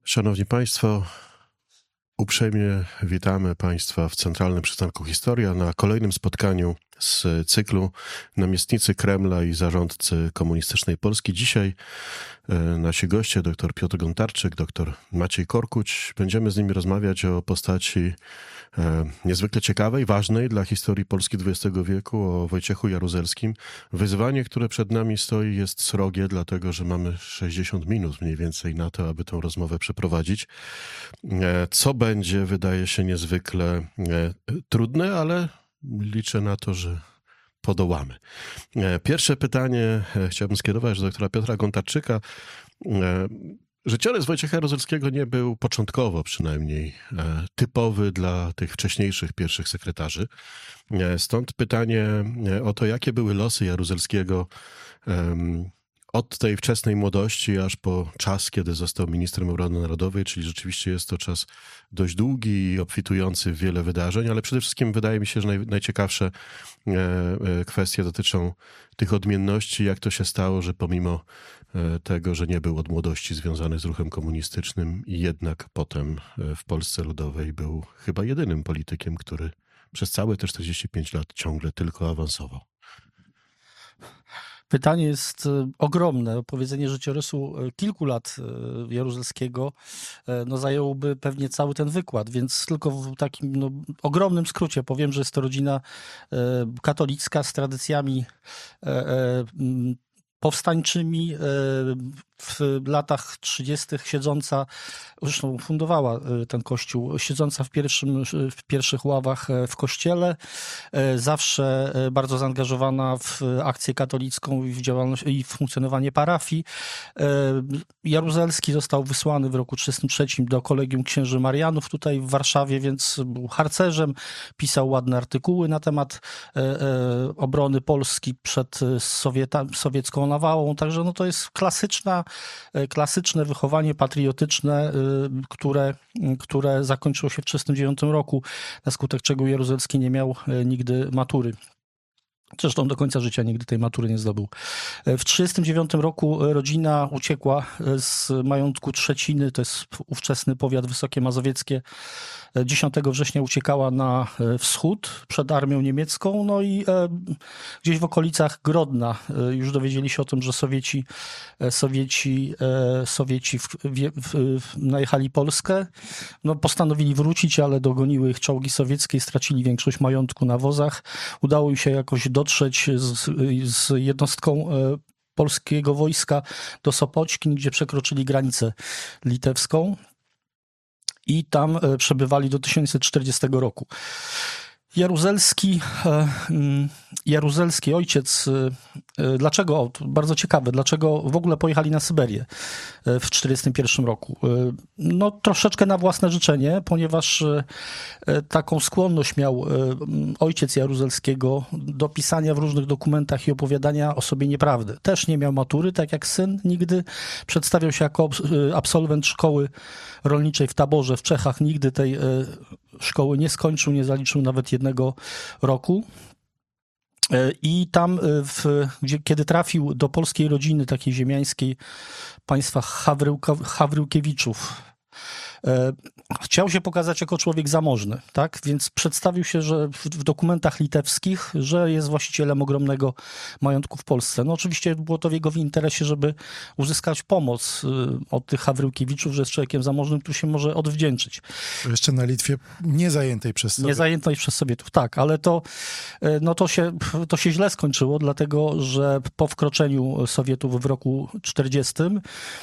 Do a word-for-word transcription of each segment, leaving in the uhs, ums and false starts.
Szanowni Państwo, uprzejmie witamy Państwa w Centralnym Przystanku Historia na kolejnym spotkaniu z cyklu Namiestnicy Kremla i zarządcy komunistycznej Polski. Dzisiaj nasi goście, dr Piotr Gontarczyk, dr Maciej Korkuć. Będziemy z nimi rozmawiać o postaci niezwykle ciekawej, ważnej dla historii Polski dwudziestego wieku, o Wojciechu Jaruzelskim. Wyzwanie, które przed nami stoi, jest srogie, dlatego że mamy sześćdziesiąt minut mniej więcej na to, aby tę rozmowę przeprowadzić. Co będzie, wydaje się niezwykle trudne, ale liczę na to, że podołamy. Pierwsze pytanie chciałbym skierować do doktora Piotra Gontarczyka. Życiorys Wojciecha Jaruzelskiego nie był początkowo przynajmniej typowy dla tych wcześniejszych pierwszych sekretarzy. Stąd pytanie o to, jakie były losy Jaruzelskiego od tej wczesnej młodości aż po czas, kiedy został ministrem obrony narodowej, czyli rzeczywiście jest to czas dość długi i obfitujący w wiele wydarzeń, ale przede wszystkim wydaje mi się, że naj, najciekawsze kwestie dotyczą tych odmienności, jak to się stało, że pomimo tego, że nie był od młodości związany z ruchem komunistycznym i jednak potem w Polsce Ludowej był chyba jedynym politykiem, który przez całe te czterdzieści pięć lat ciągle tylko awansował. Pytanie jest ogromne. Opowiedzenie życiorysu kilku lat Jaruzelskiego no, zająłby pewnie cały ten wykład, więc tylko w takim no, ogromnym skrócie powiem, że jest to rodzina katolicka z tradycjami powstańczymi, w latach trzydziestych siedząca, zresztą fundowała ten kościół, siedząca w, pierwszym, w pierwszych ławach w kościele, zawsze bardzo zaangażowana w akcję katolicką i w działalność i w funkcjonowanie parafii. Jaruzelski został wysłany w roku trzydziestym trzecim do Kolegium Księży Marianów tutaj w Warszawie, więc był harcerzem, pisał ładne artykuły na temat obrony Polski przed Sowieta, sowiecką nawałą, także no to jest klasyczna klasyczne wychowanie patriotyczne, które, które zakończyło się w tysiąc dziewięćset trzydziestym dziewiątym roku, na skutek czego Jaruzelski nie miał nigdy matury. Zresztą do końca życia nigdy tej matury nie zdobył. W tysiąc dziewięćset trzydziestym dziewiątym roku rodzina uciekła z majątku Trzeciny, to jest ówczesny powiat Wysokie Mazowieckie. dziesiątego września uciekała na wschód przed armią niemiecką, no i gdzieś w okolicach Grodna już dowiedzieli się o tym, że Sowieci, Sowieci, Sowieci w, w, w, najechali Polskę. No, postanowili wrócić, ale dogoniły ich czołgi sowieckie i stracili większość majątku na wozach. Udało im się jakoś dotrzeć z, z jednostką polskiego wojska do Sopoćkin, gdzie przekroczyli granicę litewską i tam przebywali do tysiąc dziewięćset czterdziestego roku. Jaruzelski, Jaruzelski ojciec, dlaczego, bardzo ciekawe, dlaczego w ogóle pojechali na Syberię w tysiąc dziewięćset czterdziestym pierwszym roku? No troszeczkę na własne życzenie, ponieważ taką skłonność miał ojciec Jaruzelskiego do pisania w różnych dokumentach i opowiadania o sobie nieprawdy. Też nie miał matury, tak jak syn nigdy. Przedstawiał się jako absolwent szkoły rolniczej w Taborze w Czechach. Nigdy tej szkoły nie skończył, nie zaliczył nawet jednego roku. I tam, w, gdzie, kiedy trafił do polskiej rodziny, takiej ziemiańskiej, państwa Hawryłka, Hawryłkiewiczów, chciał się pokazać jako człowiek zamożny, tak? Więc przedstawił się, że w, w dokumentach litewskich, że jest właścicielem ogromnego majątku w Polsce. No oczywiście było to w jego interesie, żeby uzyskać pomoc od tych Hawryłkiewiczów, że jest człowiekiem zamożnym, który się może odwdzięczyć. Jeszcze na Litwie nie zajętej przez Sowietów. Nie zajętej przez Sowietów, tak, ale to, no to, się, to się źle skończyło, dlatego że po wkroczeniu Sowietów w roku czterdziestym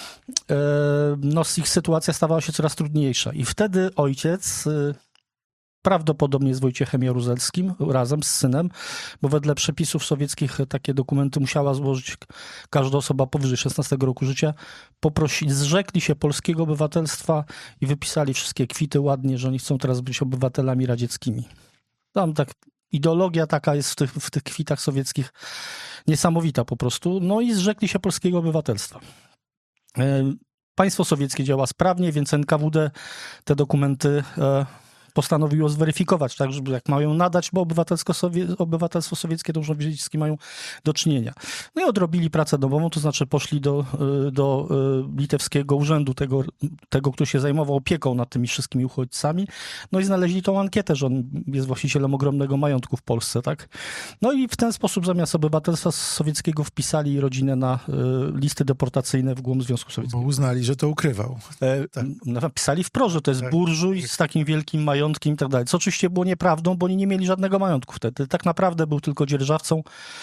no ich sytuacja stawała się coraz trudniejsza i wtedy ojciec, prawdopodobnie z Wojciechem Jaruzelskim, razem z synem, bo wedle przepisów sowieckich takie dokumenty musiała złożyć każda osoba powyżej szesnastego roku życia, poprosili, zrzekli się polskiego obywatelstwa i wypisali wszystkie kwity ładnie, że oni chcą teraz być obywatelami radzieckimi. Tam tak ideologia taka jest w tych, w tych kwitach sowieckich niesamowita po prostu, no i zrzekli się polskiego obywatelstwa. Państwo sowieckie działa sprawnie, więc N K W D te dokumenty postanowił ją zweryfikować, tak, żeby jak mają nadać, bo obywatelstwo, sowie, obywatelstwo sowieckie to muszą wiedzieć, z kim mają do czynienia. No i odrobili pracę domową, to znaczy poszli do, do litewskiego urzędu, tego, tego, który się zajmował opieką nad tymi wszystkimi uchodźcami, no i znaleźli tą ankietę, że on jest właścicielem ogromnego majątku w Polsce, tak. No i w ten sposób zamiast obywatelstwa sowieckiego wpisali rodzinę na listy deportacyjne w głąb Związku Sowieckiego. Bo uznali, że to ukrywał. E, tak. Napisali wprost, że to jest tak. burżuj z takim wielkim majątkiem i tak dalej, co oczywiście było nieprawdą, bo oni nie mieli żadnego majątku wtedy. Tak naprawdę był tylko dzierżawcą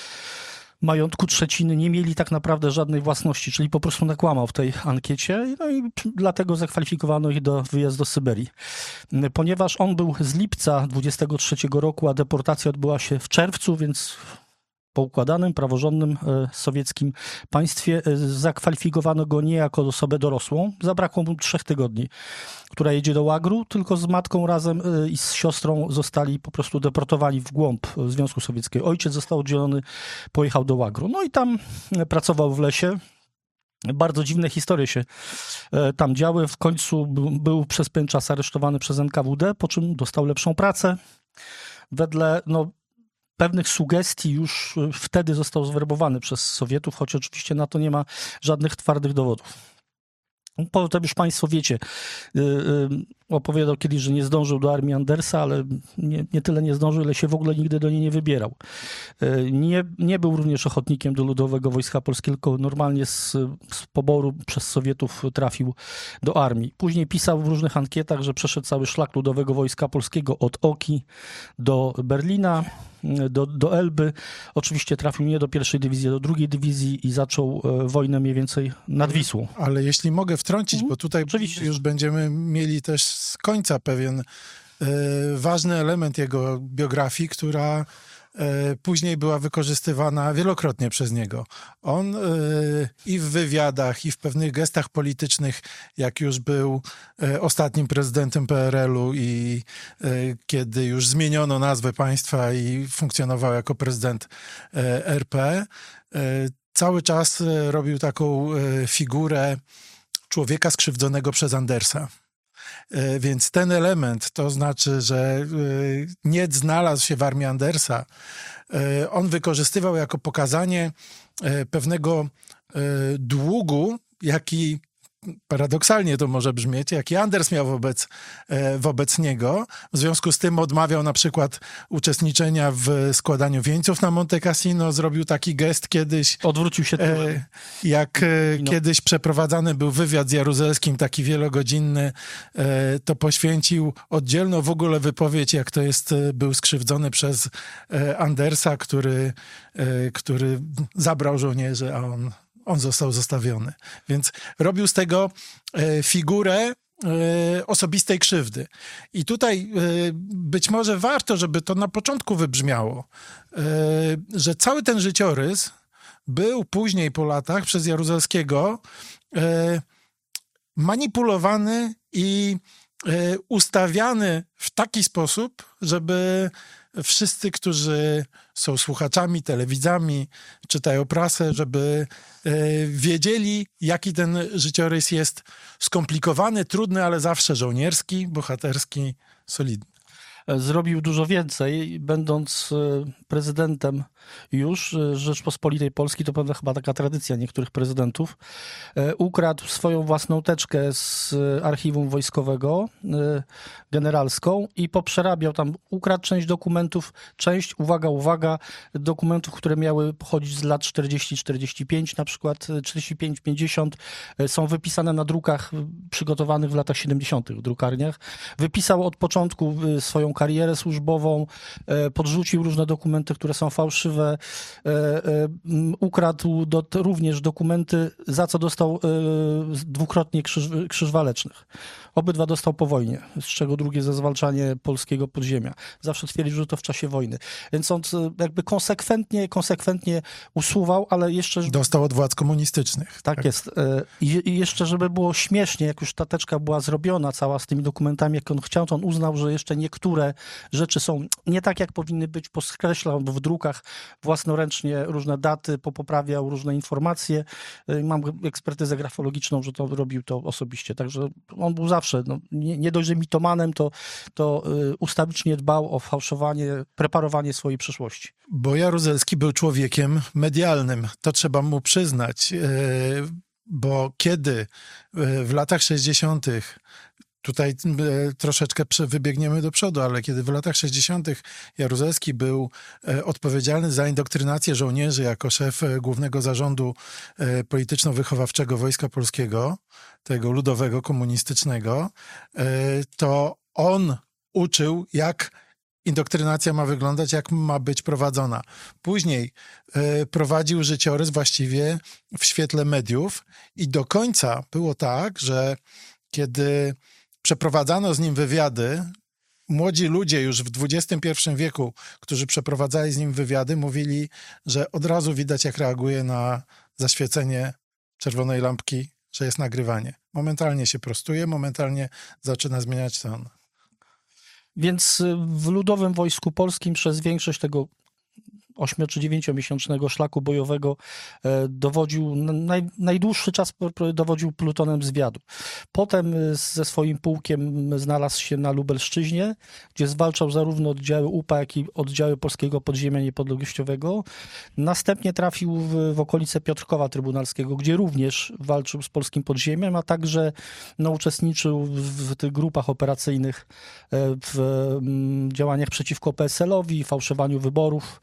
majątku trzeciny, nie mieli tak naprawdę żadnej własności, czyli po prostu nakłamał w tej ankiecie, no i dlatego zakwalifikowano ich do wyjazdu do Syberii. Ponieważ on był z lipca dwudziestego trzeciego roku, a deportacja odbyła się w czerwcu, więc po układanym, praworządnym e, sowieckim państwie e, zakwalifikowano go nie jako osobę dorosłą. Zabrakło mu trzech tygodni, która jedzie do łagru, tylko z matką razem e, i z siostrą zostali po prostu deportowani w głąb Związku Sowieckiego. Ojciec został oddzielony, pojechał do łagru. No i tam e, pracował w lesie. Bardzo dziwne historie się e, tam działy. W końcu był, był przez pewien czas aresztowany przez N K W D, po czym dostał lepszą pracę. Wedle, no, pewnych sugestii już wtedy został zwerbowany przez Sowietów, choć oczywiście na to nie ma żadnych twardych dowodów. Potem już państwo wiecie, opowiadał kiedyś, że nie zdążył do armii Andersa, ale nie, nie tyle nie zdążył, ile się w ogóle nigdy do niej nie wybierał. Nie, nie był również ochotnikiem do Ludowego Wojska Polskiego, tylko normalnie z, z poboru przez Sowietów trafił do armii. Później pisał w różnych ankietach, że przeszedł cały szlak Ludowego Wojska Polskiego od Oki do Berlina, do, do Elby. Oczywiście trafił nie do pierwszej dywizji, do drugiej dywizji i zaczął wojnę mniej więcej nad Wisłą. Ale jeśli mogę wtrącić, mm, bo tutaj oczywiście już będziemy mieli też z końca pewien e, ważny element jego biografii, która e, później była wykorzystywana wielokrotnie przez niego. On e, i w wywiadach, i w pewnych gestach politycznych, jak już był e, ostatnim prezydentem P R L u i e, kiedy już zmieniono nazwę państwa i funkcjonował jako prezydent e, R P, e, cały czas robił taką e, figurę człowieka skrzywdzonego przez Andersa. Więc ten element, to znaczy, że Niet znalazł się w armii Andersa, on wykorzystywał jako pokazanie pewnego długu, jaki paradoksalnie to może brzmieć, jaki Anders miał wobec, wobec niego. W związku z tym odmawiał na przykład uczestniczenia w składaniu wieńców na Monte Cassino. Zrobił taki gest kiedyś. Odwrócił się. E, jak no. kiedyś przeprowadzany był wywiad z Jaruzelskim, taki wielogodzinny, e, to poświęcił oddzielną w ogóle wypowiedź, jak to jest, był skrzywdzony przez e, Andersa, który, e, który zabrał żołnierzy, a on On został zostawiony. Więc robił z tego e, figurę e, osobistej krzywdy. I tutaj e, być może warto, żeby to na początku wybrzmiało, e, że cały ten życiorys był później po latach przez Jaruzelskiego e, manipulowany i e, ustawiany w taki sposób, żeby wszyscy, którzy są słuchaczami, telewidzami, czytają prasę, żeby e, wiedzieli, jaki ten życiorys jest skomplikowany, trudny, ale zawsze żołnierski, bohaterski, solidny. Zrobił dużo więcej, będąc prezydentem już Rzeczpospolitej Polskiej, to pewna chyba taka tradycja niektórych prezydentów, ukradł swoją własną teczkę z archiwum wojskowego, generalską i poprzerabiał tam, ukradł część dokumentów, część, uwaga, uwaga, dokumentów, które miały pochodzić z lat czterdzieści czterdzieści pięć, na przykład czterdzieści pięć pięćdziesiąt, są wypisane na drukach przygotowanych w latach siedemdziesiątych w drukarniach. Wypisał od początku swoją karierę służbową, podrzucił różne dokumenty, które są fałszywe, ukradł do, również dokumenty, za co dostał dwukrotnie krzyż, krzyż walecznych. Obydwa dostał po wojnie, z czego drugie za zwalczanie polskiego podziemia. Zawsze twierdził, że to w czasie wojny. Więc on jakby konsekwentnie, konsekwentnie usuwał, ale jeszcze... Dostał od władz komunistycznych. Tak, tak. jest. I jeszcze, żeby było śmiesznie, jak już ta teczka była zrobiona cała z tymi dokumentami, jak on chciał, to on uznał, że jeszcze niektóre niektóre rzeczy są nie tak, jak powinny być, podkreślał w drukach własnoręcznie różne daty, popoprawiał różne informacje. Mam ekspertyzę grafologiczną, że to robił to osobiście, także on był zawsze, no, nie, nie dość, że mitomanem, to, to ustawicznie dbał o fałszowanie, preparowanie swojej przyszłości. Bo Jaruzelski był człowiekiem medialnym, to trzeba mu przyznać, bo kiedy w latach sześćdziesiątych, tutaj troszeczkę wybiegniemy do przodu, ale kiedy w latach sześćdziesiątych Jaruzelski był odpowiedzialny za indoktrynację żołnierzy jako szef Głównego Zarządu Polityczno-Wychowawczego Wojska Polskiego, tego ludowego, komunistycznego, to on uczył, jak indoktrynacja ma wyglądać, jak ma być prowadzona. Później y, prowadził życiorys właściwie w świetle mediów i do końca było tak, że kiedy przeprowadzano z nim wywiady, młodzi ludzie już w dwudziestym pierwszym wieku, którzy przeprowadzali z nim wywiady, mówili, że od razu widać, jak reaguje na zaświecenie czerwonej lampki, że jest nagrywanie. Momentalnie się prostuje, momentalnie zaczyna zmieniać ton. Więc w Ludowym Wojsku Polskim przez większość tego ośmiu czy dziewięciomiesięcznego szlaku bojowego dowodził, naj, najdłuższy czas dowodził plutonem zwiadu. Potem ze swoim pułkiem znalazł się na Lubelszczyźnie, gdzie zwalczał zarówno oddziały U P A, jak i oddziały Polskiego Podziemia Niepodległościowego. Następnie trafił w, w okolice Piotrkowa Trybunalskiego, gdzie również walczył z Polskim Podziemiem, a także no, uczestniczył w, w tych grupach operacyjnych, w m, działaniach przeciwko P S L-owi, fałszowaniu wyborów.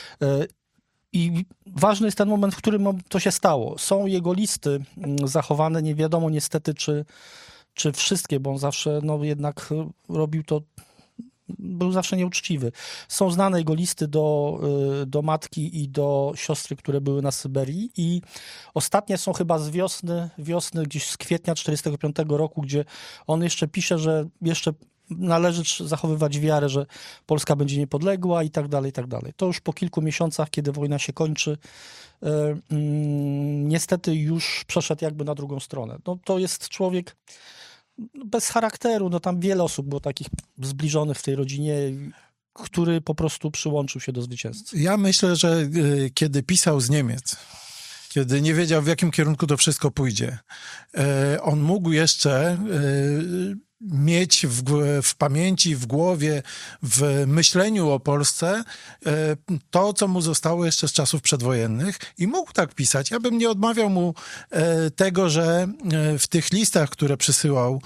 I ważny jest ten moment, w którym to się stało. Są jego listy zachowane, nie wiadomo niestety, czy, czy wszystkie, bo on zawsze no, jednak robił to, był zawsze nieuczciwy. Są znane jego listy do, do matki i do siostry, które były na Syberii i ostatnie są chyba z wiosny, wiosny gdzieś z kwietnia czterdziestego piątego roku, gdzie on jeszcze pisze, że jeszcze należy zachowywać wiarę, że Polska będzie niepodległa i tak dalej, i tak dalej. To już po kilku miesiącach, kiedy wojna się kończy, yy, yy, niestety już przeszedł jakby na drugą stronę. No, to jest człowiek bez charakteru, no tam wiele osób było takich zbliżonych w tej rodzinie, który po prostu przyłączył się do zwycięzcy. Ja myślę, że yy, kiedy pisał z Niemiec, kiedy nie wiedział, w jakim kierunku to wszystko pójdzie, yy, on mógł jeszcze yy, mieć w, w pamięci, w głowie, w myśleniu o Polsce to, co mu zostało jeszcze z czasów przedwojennych i mógł tak pisać. Ja bym nie odmawiał mu tego, że w tych listach, które przysyłał,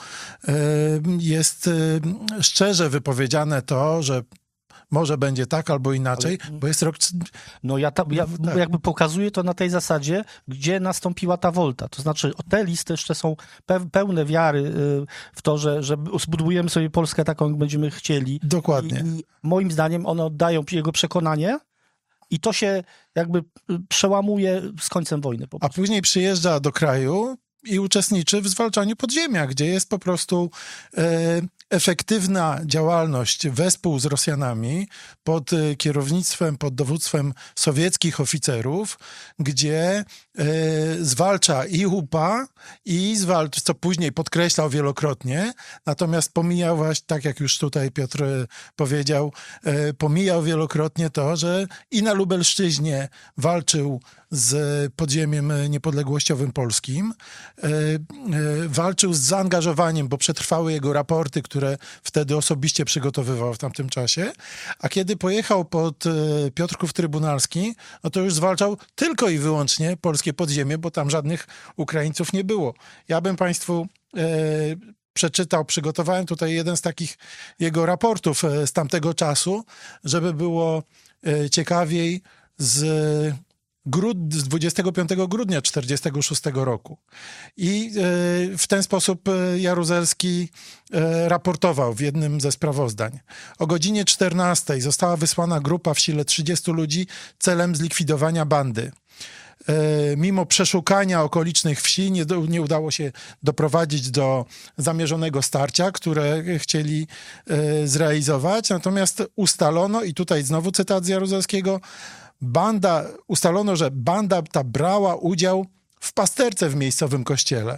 jest szczerze wypowiedziane to, że może będzie tak albo inaczej, ale, bo jest rok... No ja, ta, ja tak. jakby pokazuję to na tej zasadzie, gdzie nastąpiła ta wolta. To znaczy te listy jeszcze są pełne wiary w to, że, że zbudujemy sobie Polskę taką, jak będziemy chcieli. Dokładnie. I, i moim zdaniem one oddają jego przekonanie i to się jakby przełamuje z końcem wojny. A później przyjeżdża do kraju i uczestniczy w zwalczaniu podziemia, gdzie jest po prostu e, efektywna działalność wespół z Rosjanami pod kierownictwem, pod dowództwem sowieckich oficerów, gdzie e, zwalcza i U P A, i zwalcza, co później podkreślał wielokrotnie, natomiast pomijał właśnie, tak jak już tutaj Piotr powiedział, e, pomijał wielokrotnie to, że i na Lubelszczyźnie walczył z podziemiem niepodległościowym polskim, e, e, walczył z zaangażowaniem, bo przetrwały jego raporty, które wtedy osobiście przygotowywał w tamtym czasie, a kiedy pojechał pod e, Piotrków Trybunalski, no to już zwalczał tylko i wyłącznie polskie podziemie, bo tam żadnych Ukraińców nie było. Ja bym Państwu e, przeczytał, przygotowałem tutaj jeden z takich jego raportów e, z tamtego czasu, żeby było e, ciekawiej z Grud, z dwudziestego piątego grudnia tysiąc dziewięćset czterdziestego szóstego roku. I e, w ten sposób Jaruzelski e, raportował w jednym ze sprawozdań. O godzinie czternastej została wysłana grupa w sile trzydziestu ludzi celem zlikwidowania bandy. E, mimo przeszukania okolicznych wsi nie, do, nie udało się doprowadzić do zamierzonego starcia, które chcieli e, zrealizować. Natomiast ustalono, i tutaj znowu cytat z Jaruzelskiego, Banda, ustalono, że banda ta brała udział w pasterce w miejscowym kościele.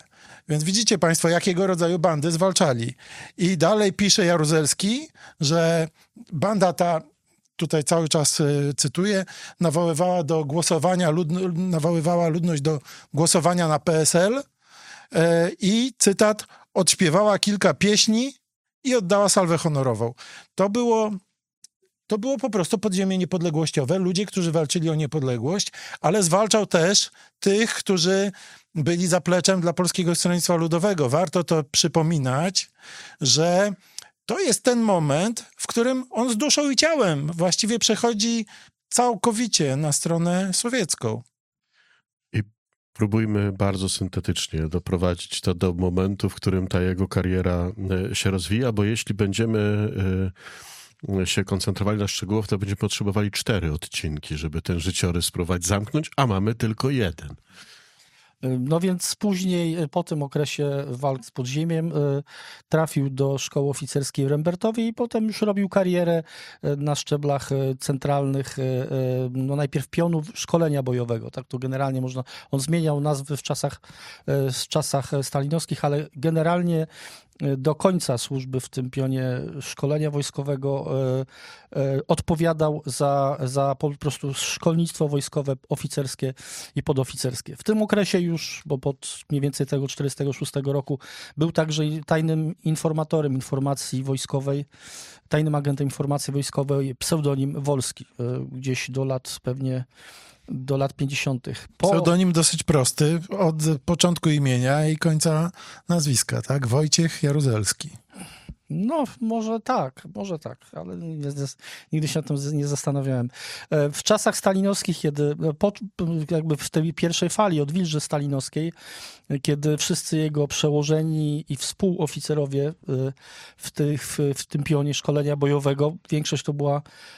Więc widzicie państwo, jakiego rodzaju bandy zwalczali. I dalej pisze Jaruzelski, że banda ta, tutaj cały czas cytuję, nawoływała do głosowania, lud, nawoływała ludność do głosowania na P S L i, cytat, odśpiewała kilka pieśni i oddała salwę honorową. To było... To było po prostu podziemie niepodległościowe, ludzie, którzy walczyli o niepodległość, ale zwalczał też tych, którzy byli zapleczem dla Polskiego Stronnictwa Ludowego. Warto to przypominać, że to jest ten moment, w którym on z duszą i ciałem właściwie przechodzi całkowicie na stronę sowiecką. I próbujmy bardzo syntetycznie doprowadzić to do momentu, w którym ta jego kariera się rozwija, bo jeśli będziemy się koncentrowali na szczegółach, to będziemy potrzebowali cztery odcinki, żeby ten życiorys spróbować zamknąć, a mamy tylko jeden. No więc później, po tym okresie walk z podziemiem, trafił do szkoły oficerskiej w Rembertowie i potem już robił karierę na szczeblach centralnych, no najpierw pionu szkolenia bojowego, tak to generalnie można, on zmieniał nazwy w czasach, w czasach stalinowskich, ale generalnie do końca służby w tym pionie szkolenia wojskowego odpowiadał za, za po prostu szkolnictwo wojskowe, oficerskie i podoficerskie. W tym okresie już, bo pod mniej więcej tego czterdziestego szóstego roku był także tajnym informatorem informacji wojskowej, tajnym agentem informacji wojskowej, pseudonim Wolski, gdzieś do lat pewnie do lat pięćdziesiątych. Po... Pseudonim dosyć prosty, od początku imienia i końca nazwiska, tak? Wojciech Jaruzelski. No, może tak, może tak, ale nie, nigdy się nad tym nie zastanawiałem. W czasach stalinowskich, kiedy po, jakby w tej pierwszej fali odwilży stalinowskiej, kiedy wszyscy jego przełożeni i współoficerowie w, tych, w, w tym pionie szkolenia bojowego, większość to była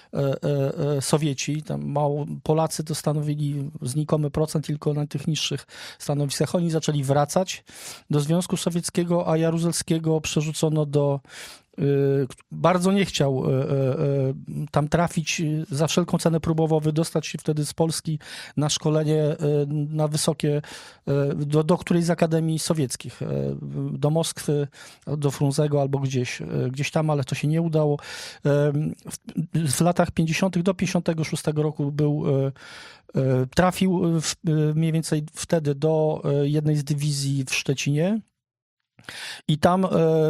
Sowieci, tam mało, Polacy to stanowili znikomy procent tylko na tych niższych stanowiskach. Oni zaczęli wracać do Związku Sowieckiego, a Jaruzelskiego przerzucono do bardzo nie chciał tam trafić, za wszelką cenę próbował wydostać się wtedy z Polski na szkolenie na wysokie, do, do którejś z akademii sowieckich, do Moskwy, do Frunzego albo gdzieś, gdzieś tam, ale to się nie udało. W, w latach pięćdziesiątych do pięćdziesiątego szóstego roku był, trafił w, mniej więcej wtedy do jednej z dywizji w Szczecinie i tam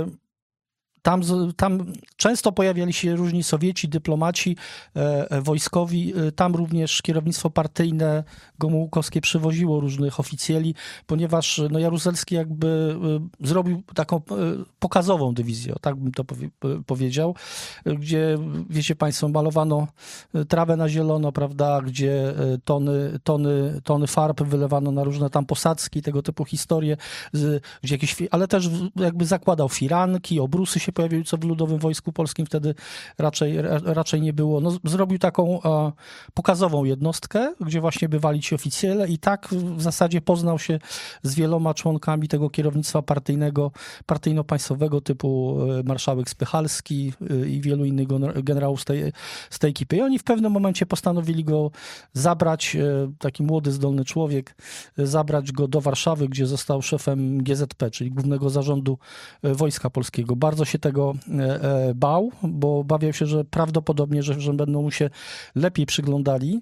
Tam, tam często pojawiali się różni Sowieci, dyplomaci, e, wojskowi. Tam również kierownictwo partyjne gomułkowskie przywoziło różnych oficjeli, ponieważ no, Jaruzelski jakby e, zrobił taką e, pokazową dywizję, tak bym to powie, powiedział, gdzie, wiecie państwo, malowano trawę na zielono, prawda, gdzie tony, tony, tony farb wylewano na różne tam posadzki, tego typu historie, z, gdzie jakieś, ale też jakby zakładał firanki, obrusy się pojawiły, co w Ludowym Wojsku Polskim wtedy raczej, raczej nie było. No, zrobił taką a, pokazową jednostkę, gdzie właśnie bywali ci oficjele i tak w zasadzie poznał się z wieloma członkami tego kierownictwa partyjnego, partyjno-państwowego typu marszałek Spychalski i wielu innych generałów z tej, z tej ekipy. I oni w pewnym momencie postanowili go zabrać, taki młody, zdolny człowiek, zabrać go do Warszawy, gdzie został szefem G Z P, czyli Głównego Zarządu Wojska Polskiego. Bardzo się tego bał, bo bawiał się, że prawdopodobnie, że, że będą mu się lepiej przyglądali,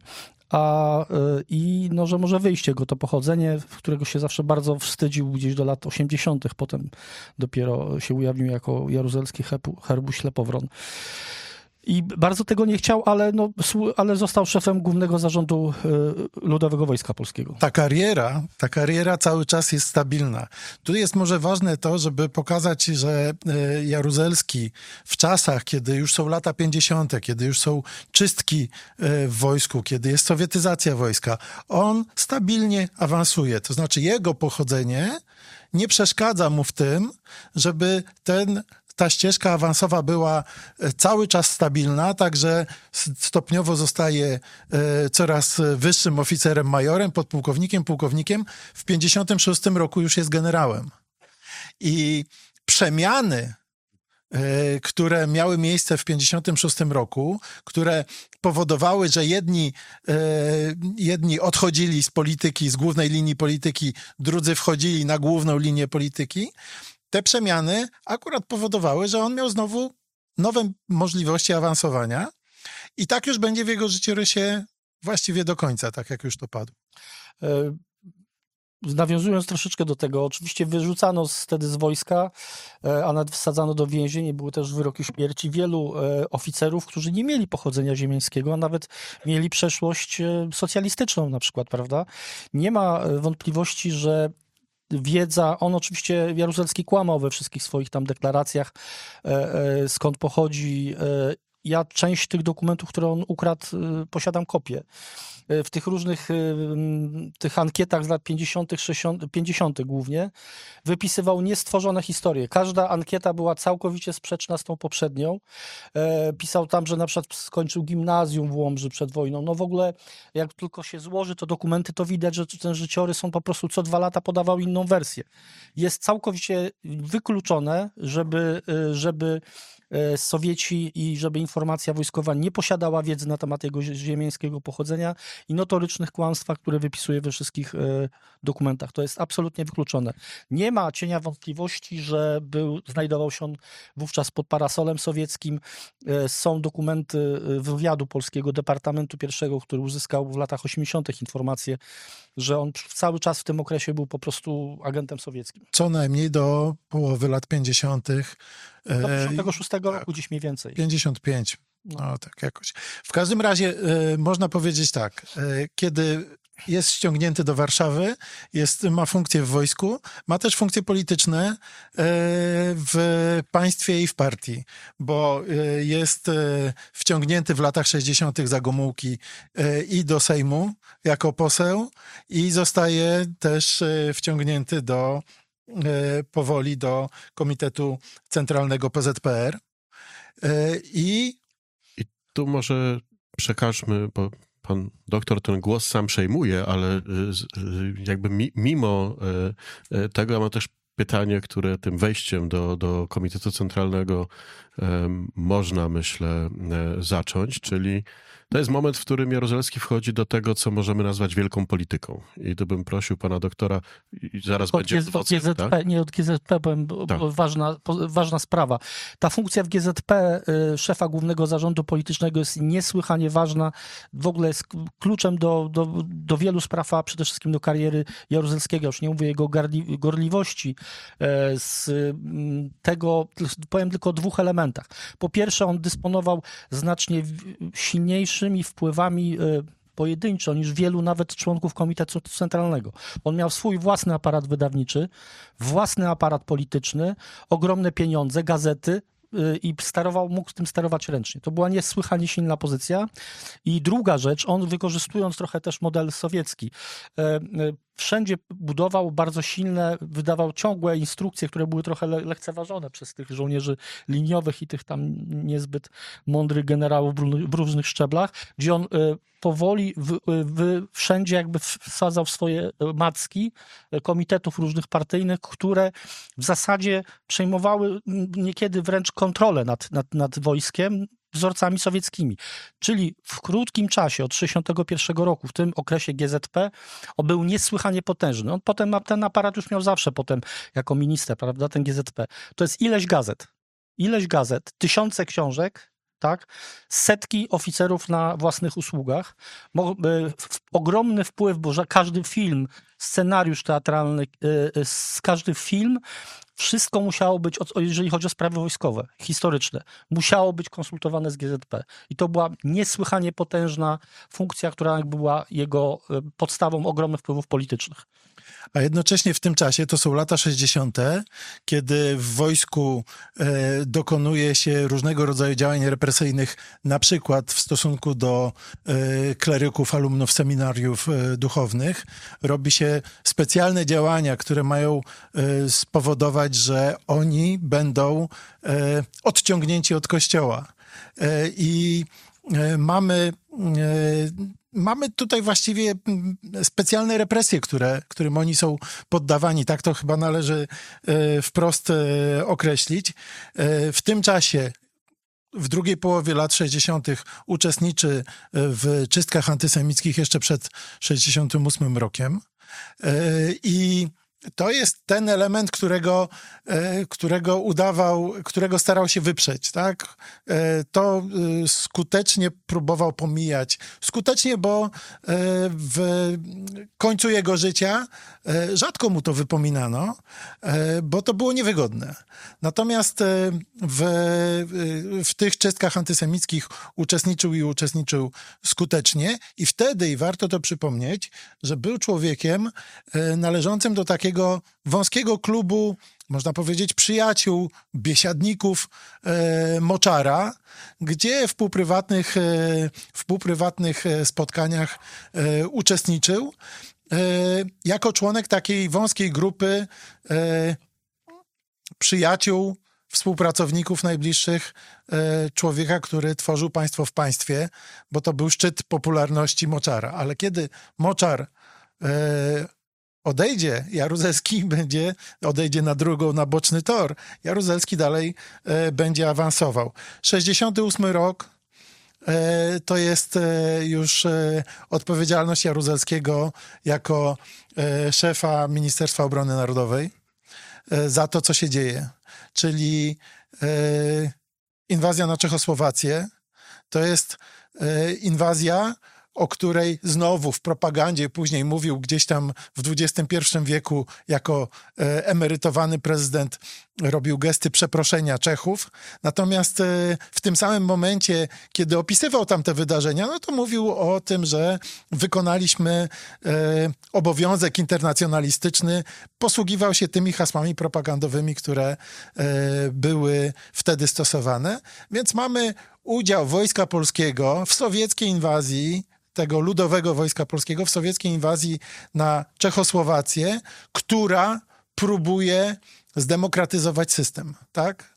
a i no, że może wyjść jego to pochodzenie, w którego się zawsze bardzo wstydził gdzieś do lat osiemdziesiątych. Potem dopiero się ujawnił jako jaruzelski herbu ślepowron. I bardzo tego nie chciał, ale, no, ale został szefem Głównego Zarządu Ludowego Wojska Polskiego. Ta kariera, ta kariera cały czas jest stabilna. Tu jest może ważne to, żeby pokazać, że Jaruzelski w czasach, kiedy już są lata pięćdziesiąte, kiedy już są czystki w wojsku, kiedy jest sowietyzacja wojska, on stabilnie awansuje. To znaczy jego pochodzenie nie przeszkadza mu w tym, żeby ten ta ścieżka awansowa była cały czas stabilna, także stopniowo zostaje coraz wyższym oficerem majorem, podpułkownikiem, pułkownikiem. W pięćdziesiątym szóstym roku już jest generałem. I przemiany które miały miejsce w pięćdziesiątym szóstym roku, które powodowały, że jedni, jedni odchodzili z polityki, z głównej linii polityki, drudzy wchodzili na główną linię polityki, te przemiany akurat powodowały, że on miał znowu nowe możliwości awansowania i tak już będzie w jego życiorysie właściwie do końca, tak jak już to padło. Nawiązując troszeczkę do tego, oczywiście wyrzucano wtedy z wojska, a nawet wsadzano do więzień, były też wyroki śmierci wielu oficerów, którzy nie mieli pochodzenia ziemiańskiego, a nawet mieli przeszłość socjalistyczną na przykład, prawda? Nie ma wątpliwości, że wiedza, on oczywiście, Jaruzelski kłamał we wszystkich swoich tam deklaracjach, skąd pochodzi. Ja część tych dokumentów, które on ukradł, posiadam kopię. W tych różnych tych ankietach z lat pięćdziesiątych, sześćdziesiątych, pięćdziesiątych głównie wypisywał niestworzone historie. Każda ankieta była całkowicie sprzeczna z tą poprzednią. Pisał tam, że na przykład skończył gimnazjum w Łomży przed wojną. No w ogóle jak tylko się złoży to dokumenty, to widać, że ten życiorys on po prostu co dwa lata podawał inną wersję. Jest całkowicie wykluczone, żeby, żeby Sowieci i żeby informacja wojskowa nie posiadała wiedzy na temat jego ziemiańskiego pochodzenia i notorycznych kłamstwach, które wypisuje we wszystkich e, dokumentach. To jest absolutnie wykluczone. Nie ma cienia wątpliwości, że był, znajdował się on wówczas pod parasolem sowieckim. E, są dokumenty wywiadu polskiego Departamentu Pierwszego, który uzyskał w latach osiemdziesiątych informacje, że on cały czas w tym okresie był po prostu agentem sowieckim. Co najmniej do połowy lat pięćdziesiątych. Do pięćdziesiątego szóstego roku gdzieś mniej więcej. pięćdziesiąt pięć. No tak jakoś. W każdym razie y, można powiedzieć tak, y, kiedy jest ściągnięty do Warszawy, jest, ma funkcje w wojsku, ma też funkcje polityczne y, w państwie i w partii, bo y, jest y, wciągnięty w latach sześćdziesiątych za Gomułki y, i do Sejmu jako poseł i zostaje też y, wciągnięty do y, powoli do Komitetu Centralnego P Z P R. Y, I tu może przekażmy, bo pan doktor ten głos sam przejmuje, ale jakby mimo tego ja mam też pytanie, które tym wejściem do, do Komitetu Centralnego można, myślę, zacząć, czyli to jest moment, w którym Jaruzelski wchodzi do tego, co możemy nazwać wielką polityką. I tu bym prosił pana doktora, i zaraz od będzie... G Z P, tak? Nie od G Z P, powiem, tak. ważna, ważna sprawa. Ta funkcja w G Z P y, szefa Głównego Zarządu Politycznego jest niesłychanie ważna. W ogóle jest kluczem do, do, do wielu spraw, a przede wszystkim do kariery Jaruzelskiego. Już nie mówię o jego garli, gorliwości. Y, z y, tego powiem tylko o dwóch elementach. Po pierwsze, on dysponował znacznie silniejszymi wpływami pojedynczo niż wielu nawet członków Komitetu Centralnego. On miał swój własny aparat wydawniczy, własny aparat polityczny, ogromne pieniądze, gazety i sterował, mógł tym sterować ręcznie. To była niesłychanie silna pozycja. I druga rzecz, on wykorzystując trochę też model sowiecki, wszędzie budował bardzo silne, wydawał ciągłe instrukcje, które były trochę le lekceważone przez tych żołnierzy liniowych i tych tam niezbyt mądrych generałów w różnych szczeblach, gdzie on y, powoli w, w, wszędzie jakby wsadzał swoje macki komitetów różnych partyjnych, które w zasadzie przejmowały niekiedy wręcz kontrolę nad, nad, nad wojskiem, wzorcami sowieckimi. Czyli w krótkim czasie, od sześćdziesiątego pierwszego roku, w tym okresie G Z P, on był niesłychanie potężny. On potem, ten aparat już miał zawsze potem jako minister, prawda, ten G Z P. To jest ileś gazet. Ileś gazet, tysiące książek, tak? Setki oficerów na własnych usługach. Ogromny wpływ, bo że każdy film, scenariusz teatralny, z każdy film, wszystko musiało być, jeżeli chodzi o sprawy wojskowe, historyczne, musiało być konsultowane z G Z P. I to była niesłychanie potężna funkcja, która była jego podstawą ogromnych wpływów politycznych. A jednocześnie w tym czasie, to są lata sześćdziesiąte, kiedy w wojsku e, dokonuje się różnego rodzaju działań represyjnych, na przykład w stosunku do e, kleryków, alumnów seminariów e, duchownych. Robi się specjalne działania, które mają e, spowodować, że oni będą e, odciągnięci od kościoła. E, I e, mamy... E, mamy tutaj właściwie specjalne represje, które, którym oni są poddawani. Tak to chyba należy wprost określić. W tym czasie, w drugiej połowie lat sześćdziesiątych uczestniczy w czystkach antysemickich jeszcze przed sześćdziesiątym ósmym rokiem. I to jest ten element, którego, którego udawał, którego starał się wyprzeć, tak? To skutecznie próbował pomijać. Skutecznie, bo w końcu jego życia rzadko mu to wypominano, bo to było niewygodne. Natomiast w, w tych czystkach antysemickich uczestniczył i uczestniczył skutecznie i wtedy, i warto to przypomnieć, że był człowiekiem należącym do takiego wąskiego klubu, można powiedzieć, przyjaciół, biesiadników e, Moczara, gdzie w półprywatnych, e, w półprywatnych spotkaniach e, uczestniczył e, jako członek takiej wąskiej grupy e, przyjaciół, współpracowników najbliższych e, człowieka, który tworzył państwo w państwie, bo to był szczyt popularności Moczara. Ale kiedy Moczar e, odejdzie, Jaruzelski będzie, odejdzie na drugą, na boczny tor. Jaruzelski dalej e, będzie awansował. sześćdziesiąty ósmy rok e, to jest e, już e, odpowiedzialność Jaruzelskiego jako e, szefa Ministerstwa Obrony Narodowej e, za to, co się dzieje. Czyli e, inwazja na Czechosłowację to jest e, inwazja, o której znowu w propagandzie później mówił gdzieś tam w dwudziestym pierwszym wieku jako e, emerytowany prezydent robił gesty przeproszenia Czechów. Natomiast e, w tym samym momencie, kiedy opisywał tamte wydarzenia, no to mówił o tym, że wykonaliśmy e, obowiązek internacjonalistyczny. Posługiwał się tymi hasłami propagandowymi, które e, były wtedy stosowane. Więc mamy udział Wojska Polskiego w sowieckiej inwazji, tego ludowego Wojska Polskiego w sowieckiej inwazji na Czechosłowację, która próbuje zdemokratyzować system, tak?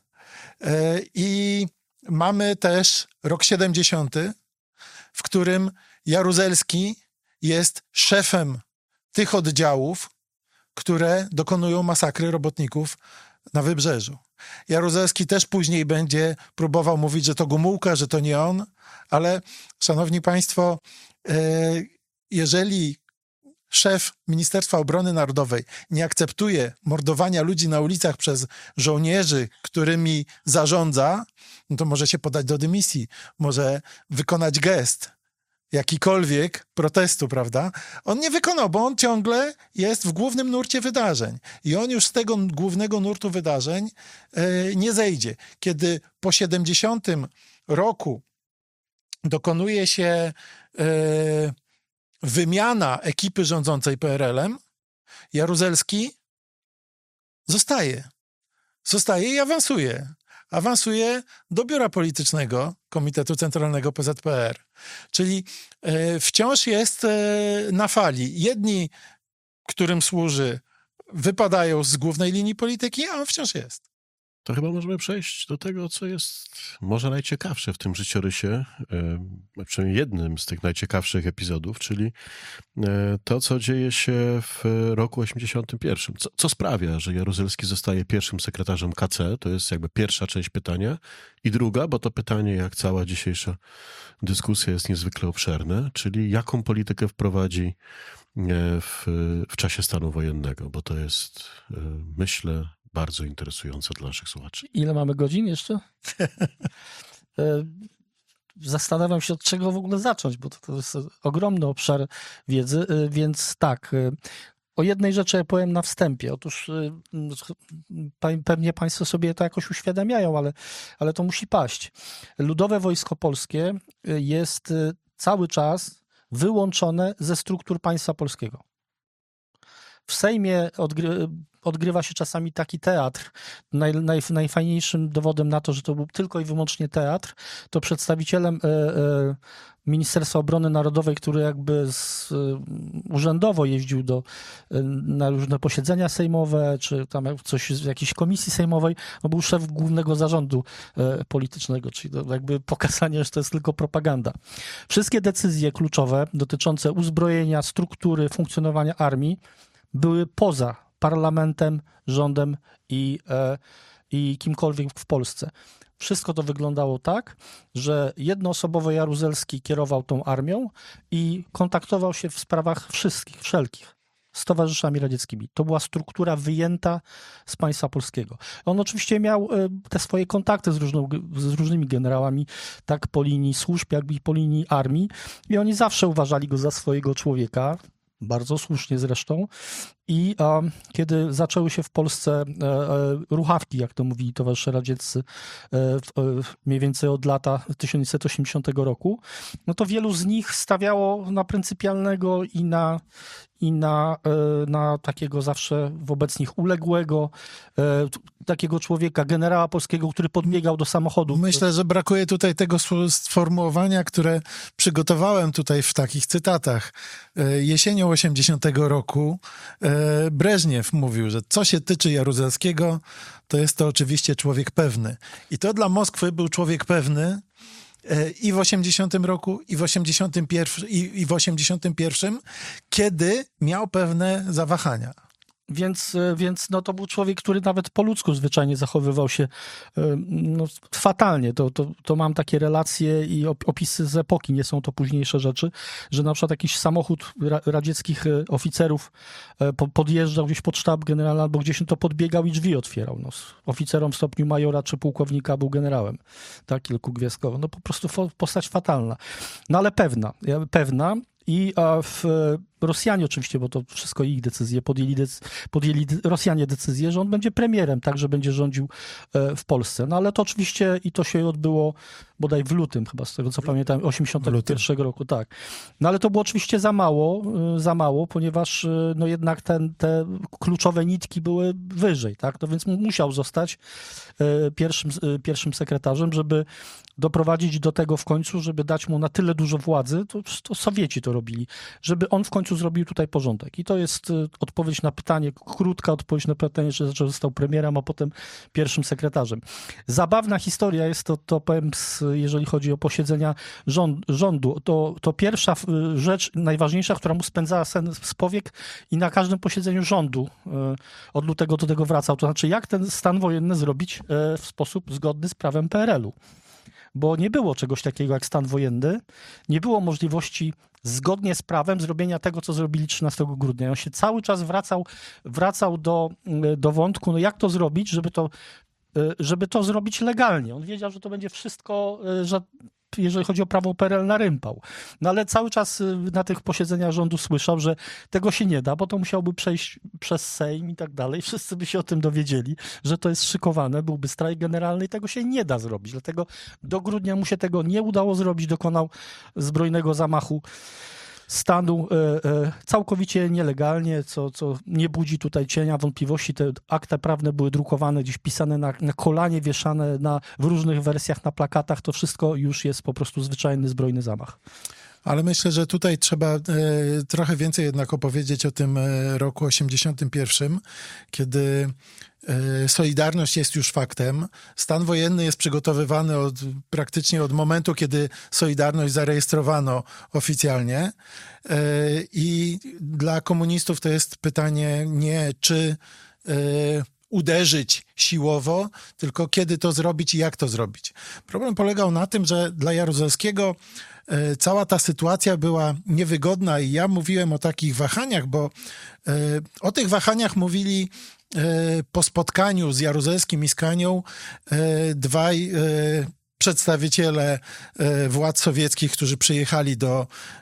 I mamy też rok siedemdziesiąty, w którym Jaruzelski jest szefem tych oddziałów, które dokonują masakry robotników na Wybrzeżu. Jaruzelski też później będzie próbował mówić, że to Gomułka, że to nie on, ale szanowni państwo, jeżeli szef Ministerstwa Obrony Narodowej nie akceptuje mordowania ludzi na ulicach przez żołnierzy, którymi zarządza, no to może się podać do dymisji, może wykonać gest jakikolwiek protestu, prawda? On nie wykonał, bo on ciągle jest w głównym nurcie wydarzeń. I on już z tego głównego nurtu wydarzeń e, nie zejdzie. Kiedy po siedemdziesiątym roku dokonuje się e, wymiana ekipy rządzącej P R L-em, Jaruzelski zostaje. Zostaje i awansuje. Awansuje do biura politycznego Komitetu Centralnego P Z P R. Czyli e, wciąż jest e, na fali. Jedni, którym służy, wypadają z głównej linii polityki, a on wciąż jest. To chyba możemy przejść do tego, co jest może najciekawsze w tym życiorysie, e, przynajmniej jednym z tych najciekawszych epizodów, czyli e, to, co dzieje się w roku osiemdziesiątym pierwszym. Co, co sprawia, że Jaruzelski zostaje pierwszym sekretarzem K C? To jest jakby pierwsza część pytania. I druga, bo to pytanie, jak cała dzisiejsza dyskusja jest niezwykle obszerne, czyli jaką politykę wprowadzi w, w czasie stanu wojennego, bo to jest, myślę, bardzo interesujące dla naszych słuchaczy. Ile mamy godzin jeszcze? Zastanawiam się, od czego w ogóle zacząć, bo to, to jest ogromny obszar wiedzy, więc tak. O jednej rzeczy ja powiem na wstępie. Otóż pewnie państwo sobie to jakoś uświadamiają, ale, ale to musi paść. Ludowe Wojsko Polskie jest cały czas wyłączone ze struktur państwa polskiego. w Sejmie odgry, odgrywa się czasami taki teatr. Naj, naj, najfajniejszym dowodem na to, że to był tylko i wyłącznie teatr, to przedstawicielem e, e, Ministerstwa Obrony Narodowej, który jakby z, urzędowo jeździł do, na różne posiedzenia sejmowe, czy tam coś z jakiejś komisji sejmowej, no był szef Głównego Zarządu e, Politycznego, czyli to jakby pokazanie, że to jest tylko propaganda. Wszystkie decyzje kluczowe dotyczące uzbrojenia, struktury, funkcjonowania armii były poza parlamentem, rządem i, e, i kimkolwiek w Polsce. Wszystko to wyglądało tak, że jednoosobowo Jaruzelski kierował tą armią i kontaktował się w sprawach wszystkich, wszelkich z towarzyszami radzieckimi. To była struktura wyjęta z państwa polskiego. On oczywiście miał te swoje kontakty z, różną, z różnymi generałami, tak po linii służb, jak i po linii armii i oni zawsze uważali go za swojego człowieka, bardzo słusznie zresztą. I a, kiedy zaczęły się w Polsce e, e, ruchawki, jak to mówili towarzysze radzieccy, e, e, mniej więcej od lata tysiąc dziewięćset osiemdziesiątego roku, no to wielu z nich stawiało na pryncypialnego i na, i na, e, na takiego zawsze wobec nich uległego, e, takiego człowieka, generała polskiego, który podbiegał do samochodu. Myślę, że brakuje tutaj tego sformułowania, które przygotowałem tutaj w takich cytatach. E, jesienią osiemdziesiątego roku e, Breżniew mówił, że co się tyczy Jaruzelskiego, to jest to oczywiście człowiek pewny. I to dla Moskwy był człowiek pewny i w osiemdziesiątym roku, i w osiemdziesiątym pierwszym, i, i w osiemdziesiątym pierwszym, kiedy miał pewne zawahania. Więc, więc no to był człowiek, który nawet po ludzku zwyczajnie zachowywał się no, fatalnie. To, to, to mam takie relacje i opisy z epoki, nie są to późniejsze rzeczy, że na przykład jakiś samochód radzieckich oficerów podjeżdżał gdzieś pod sztab generalny albo gdzieś to podbiegał i drzwi otwierał. No, oficerom w stopniu majora czy pułkownika był generałem. Tak, kilkugwiazdkowo. No po prostu postać fatalna. No ale pewna, pewna. I w Rosjanie oczywiście, bo to wszystko ich decyzje, podjęli, decy- podjęli Rosjanie decyzję, że on będzie premierem, tak, że będzie rządził w Polsce. No ale to oczywiście i to się odbyło bodaj w lutym chyba, z tego co pamiętam, osiemdziesiątego pierwszego roku, tak. No ale to było oczywiście za mało, za mało, ponieważ no jednak ten, te kluczowe nitki były wyżej, tak, no więc musiał zostać pierwszym, pierwszym sekretarzem, żeby doprowadzić do tego w końcu, żeby dać mu na tyle dużo władzy, to, to Sowieci to robili, żeby on w końcu zrobił tutaj porządek. I to jest odpowiedź na pytanie, krótka odpowiedź na pytanie, że został premierem, a potem pierwszym sekretarzem. Zabawna historia jest to, to powiem, jeżeli chodzi o posiedzenia rząd, rządu, to, to pierwsza rzecz, najważniejsza, która mu spędzała sen z powiek i na każdym posiedzeniu rządu od lutego do tego wracał. To znaczy, jak ten stan wojenny zrobić w sposób zgodny z prawem P R L u. Bo nie było czegoś takiego jak stan wojenny, nie było możliwości zgodnie z prawem zrobienia tego, co zrobili trzynastego grudnia. On się cały czas wracał, wracał do, do wątku, no jak to zrobić, żeby to, żeby to zrobić legalnie. On wiedział, że to będzie wszystko, że jeżeli chodzi o prawo P R L, narympał. No ale cały czas na tych posiedzeniach rządu słyszał, że tego się nie da, bo to musiałby przejść przez Sejm i tak dalej. Wszyscy by się o tym dowiedzieli, że to jest szykowane, byłby strajk generalny i tego się nie da zrobić. Dlatego do grudnia mu się tego nie udało zrobić, dokonał zbrojnego zamachu stanu e, e, całkowicie nielegalnie, co, co nie budzi tutaj cienia wątpliwości. Te akta prawne były drukowane, gdzieś pisane na, na kolanie, wieszane na, w różnych wersjach na plakatach. To wszystko już jest po prostu zwyczajny zbrojny zamach. Ale myślę, że tutaj trzeba e, trochę więcej jednak opowiedzieć o tym e, roku osiemdziesiątym pierwszym, kiedy e, Solidarność jest już faktem. Stan wojenny jest przygotowywany od, praktycznie od momentu, kiedy Solidarność zarejestrowano oficjalnie. E, I dla komunistów to jest pytanie nie czy e, uderzyć siłowo, tylko kiedy to zrobić i jak to zrobić. Problem polegał na tym, że dla Jaruzelskiego cała ta sytuacja była niewygodna i ja mówiłem o takich wahaniach, bo o tych wahaniach mówili po spotkaniu z Jaruzelskim i z Kanią dwaj przedstawiciele władz sowieckich, którzy przyjechali do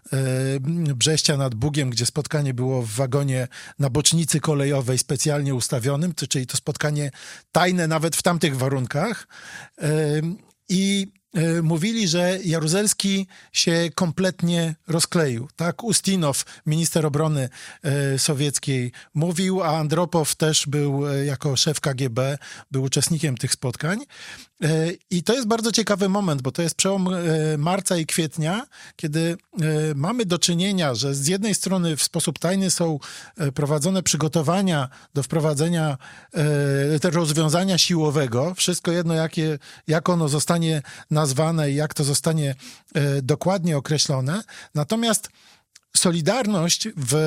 Brześcia nad Bugiem, gdzie spotkanie było w wagonie na bocznicy kolejowej specjalnie ustawionym, czyli to spotkanie tajne nawet w tamtych warunkach. I y, mówili, że Jaruzelski się kompletnie rozkleił. Tak, Ustinow, minister obrony y, sowieckiej, mówił, a Andropow też był y, jako szef K G B, był uczestnikiem tych spotkań. Y, I to jest bardzo ciekawy moment, bo to jest przełom y, marca i kwietnia, kiedy y, mamy do czynienia, że z jednej strony w sposób tajny są y, prowadzone przygotowania do wprowadzenia y, te rozwiązania siłowego. Wszystko jedno, jakie, jak ono zostanie nazwane i jak to zostanie y, dokładnie określone. Natomiast Solidarność w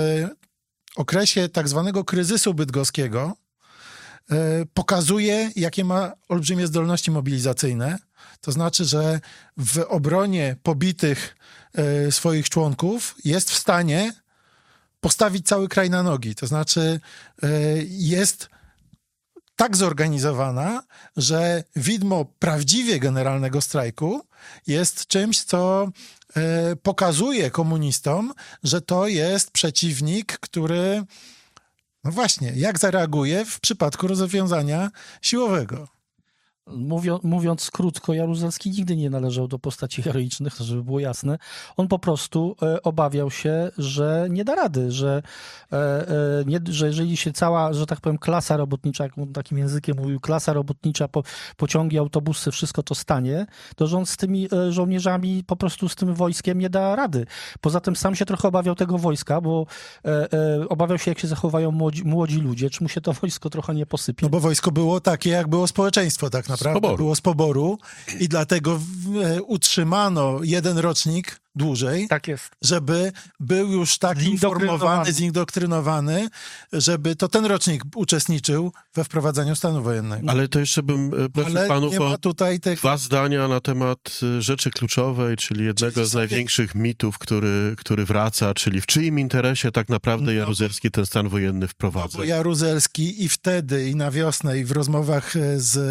okresie tak zwanego kryzysu bydgoskiego y, pokazuje, jakie ma olbrzymie zdolności mobilizacyjne. To znaczy, że w obronie pobitych y, swoich członków jest w stanie postawić cały kraj na nogi. To znaczy y, jest tak zorganizowana, że widmo prawdziwie generalnego strajku jest czymś, co y, pokazuje komunistom, że to jest przeciwnik, który, no właśnie, jak zareaguje w przypadku rozwiązania siłowego. Mówiąc, mówiąc krótko, Jaruzelski nigdy nie należał do postaci heroicznych, żeby było jasne. On po prostu e, obawiał się, że nie da rady, że, e, e, nie, że jeżeli się cała, że tak powiem, klasa robotnicza, jak on takim językiem mówił, klasa robotnicza, po, pociągi, autobusy, wszystko to stanie, to że on z tymi e, żołnierzami, po prostu z tym wojskiem nie da rady. Poza tym sam się trochę obawiał tego wojska, bo e, e, obawiał się, jak się zachowają młodzi, młodzi ludzie, czy mu się to wojsko trochę nie posypie. No bo wojsko było takie, jak było społeczeństwo tak naprawdę. Z poboru. Było z poboru i dlatego w, e, utrzymano jeden rocznik dłużej, Tak jest. żeby był już tak informowany, zindoktrynowany, żeby to ten rocznik uczestniczył we wprowadzaniu stanu wojennego. Ale to jeszcze bym e, prosił Ale panów nie ma o tutaj tych... dwa zdania na temat e, rzeczy kluczowej, czyli jednego Czyli z sobie- największych mitów, który, który wraca, czyli w czyim interesie tak naprawdę No. Jaruzelski ten stan wojenny wprowadza. Bo Jaruzelski i wtedy, i na wiosnę, i w rozmowach e, z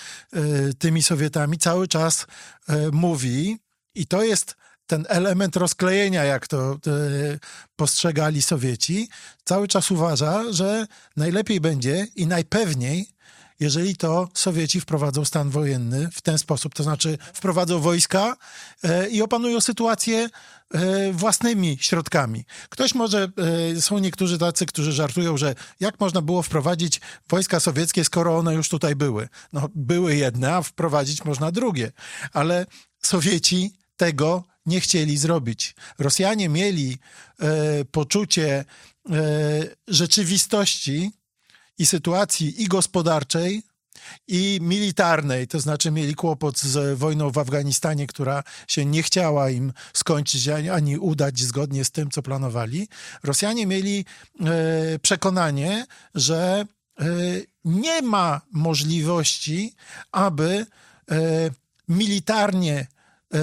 e, tymi Sowietami cały czas e, mówi, i to jest ten element rozklejenia, jak to e, postrzegali Sowieci, cały czas uważa, że najlepiej będzie i najpewniej, jeżeli to Sowieci wprowadzą stan wojenny w ten sposób, to znaczy wprowadzą wojska e, i opanują sytuację e, własnymi środkami. Ktoś może, e, są niektórzy tacy, którzy żartują, że jak można było wprowadzić wojska sowieckie, skoro one już tutaj były. No, były jedne, a wprowadzić można drugie. Ale Sowieci tego nie chcieli zrobić. Rosjanie mieli e, poczucie e, rzeczywistości i sytuacji i gospodarczej, i militarnej, to znaczy mieli kłopot z wojną w Afganistanie, która się nie chciała im skończyć ani, ani udać zgodnie z tym, co planowali. Rosjanie mieli e, przekonanie, że e, nie ma możliwości, aby e, militarnie e,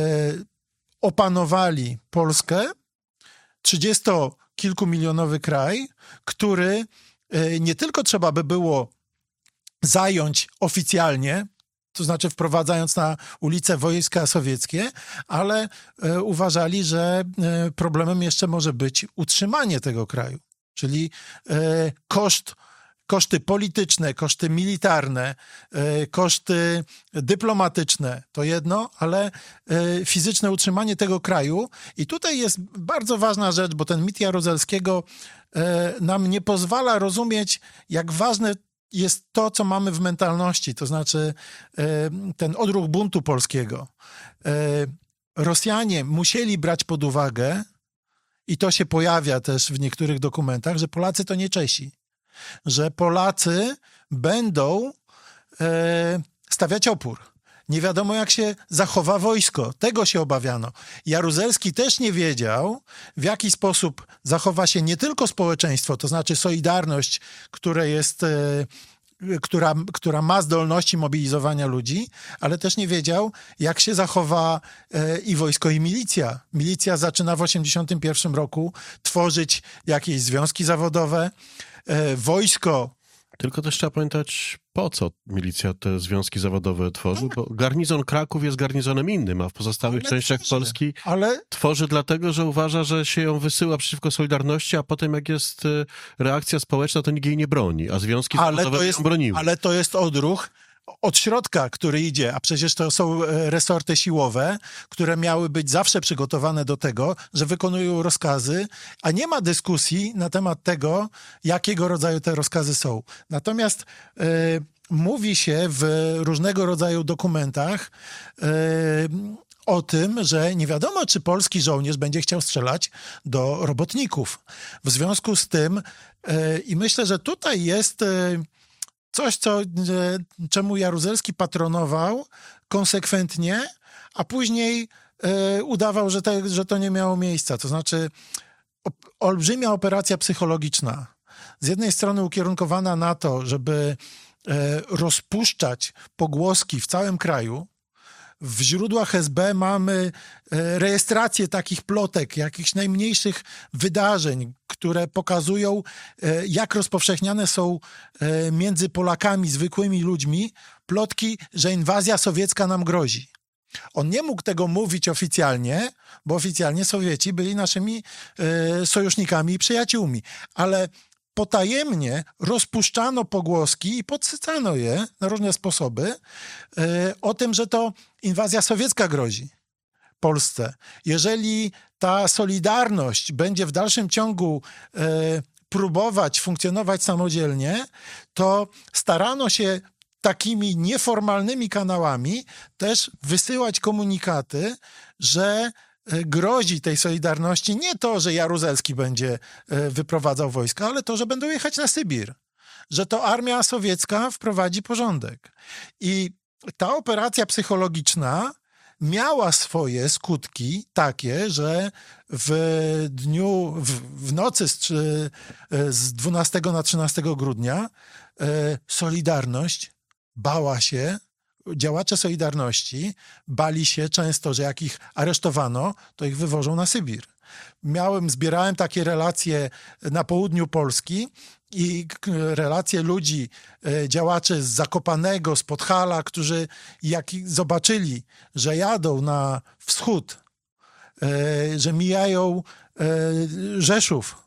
opanowali Polskę, trzydziestokilkumilionowy kraj, który e, nie tylko trzeba by było zająć oficjalnie, to znaczy wprowadzając na ulicę wojska sowieckie, ale e, uważali, że e, problemem jeszcze może być utrzymanie tego kraju, czyli e, koszt, koszty polityczne, koszty militarne, e, koszty dyplomatyczne, to jedno, ale e, fizyczne utrzymanie tego kraju. I tutaj jest bardzo ważna rzecz, bo ten mit Jaruzelskiego e, nam nie pozwala rozumieć, jak ważne jest to, co mamy w mentalności, to znaczy e, ten odruch buntu polskiego. E, Rosjanie musieli brać pod uwagę, i to się pojawia też w niektórych dokumentach, że Polacy to nie Czesi. Że Polacy będą e, stawiać opór. Nie wiadomo, jak się zachowa wojsko. Tego się obawiano. Jaruzelski też nie wiedział, w jaki sposób zachowa się nie tylko społeczeństwo, to znaczy Solidarność, które jest, e, która, która ma zdolności mobilizowania ludzi, ale też nie wiedział, jak się zachowa e, i wojsko, i milicja. Milicja zaczyna w osiemdziesiątym pierwszym roku tworzyć jakieś związki zawodowe. E, wojsko... Tylko też trzeba pamiętać, po co milicja te związki zawodowe tworzy, bo garnizon Kraków jest garnizonem innym, a w pozostałych Ale częściach tworzy. Polski Ale tworzy dlatego, że uważa, że się ją wysyła przeciwko Solidarności, a potem jak jest e, reakcja społeczna, to nikt jej nie broni, a związki ale zawodowe to jest, ją broniły. ale to jest odruch od środka, który idzie, a przecież to są resorty siłowe, które miały być zawsze przygotowane do tego, że wykonują rozkazy, a nie ma dyskusji na temat tego, jakiego rodzaju te rozkazy są. Natomiast y, mówi się w różnego rodzaju dokumentach y, o tym, że nie wiadomo, czy polski żołnierz będzie chciał strzelać do robotników. W związku z tym y, i myślę, że tutaj jest y, coś, co, czemu Jaruzelski patronował konsekwentnie, a później y, udawał, że, te, że to nie miało miejsca. To znaczy o, olbrzymia operacja psychologiczna. Z jednej strony ukierunkowana na to, żeby y, rozpuszczać pogłoski w całym kraju. W źródłach S B mamy rejestrację takich plotek, jakichś najmniejszych wydarzeń, które pokazują, jak rozpowszechniane są między Polakami, zwykłymi ludźmi, plotki, że inwazja sowiecka nam grozi. On nie mógł tego mówić oficjalnie, bo oficjalnie Sowieci byli naszymi sojusznikami i przyjaciółmi, ale potajemnie rozpuszczano pogłoski i podsycano je na różne sposoby y, o tym, że to inwazja sowiecka grozi Polsce. Jeżeli ta Solidarność będzie w dalszym ciągu y, próbować funkcjonować samodzielnie, to starano się takimi nieformalnymi kanałami też wysyłać komunikaty, że grozi tej Solidarności nie to, że Jaruzelski będzie wyprowadzał wojska, ale to, że będą jechać na Sybir. Że to armia sowiecka wprowadzi porządek. I ta operacja psychologiczna miała swoje skutki takie, że w dniu, w, w nocy z, z dwunastego na trzynastego grudnia Solidarność bała się, działacze Solidarności bali się często, że jak ich aresztowano, to ich wywożą na Sybir. Miałem, zbierałem takie relacje na południu Polski i relacje ludzi, działaczy z Zakopanego, z Podhala, którzy jak zobaczyli, że jadą na wschód, że mijają Rzeszów,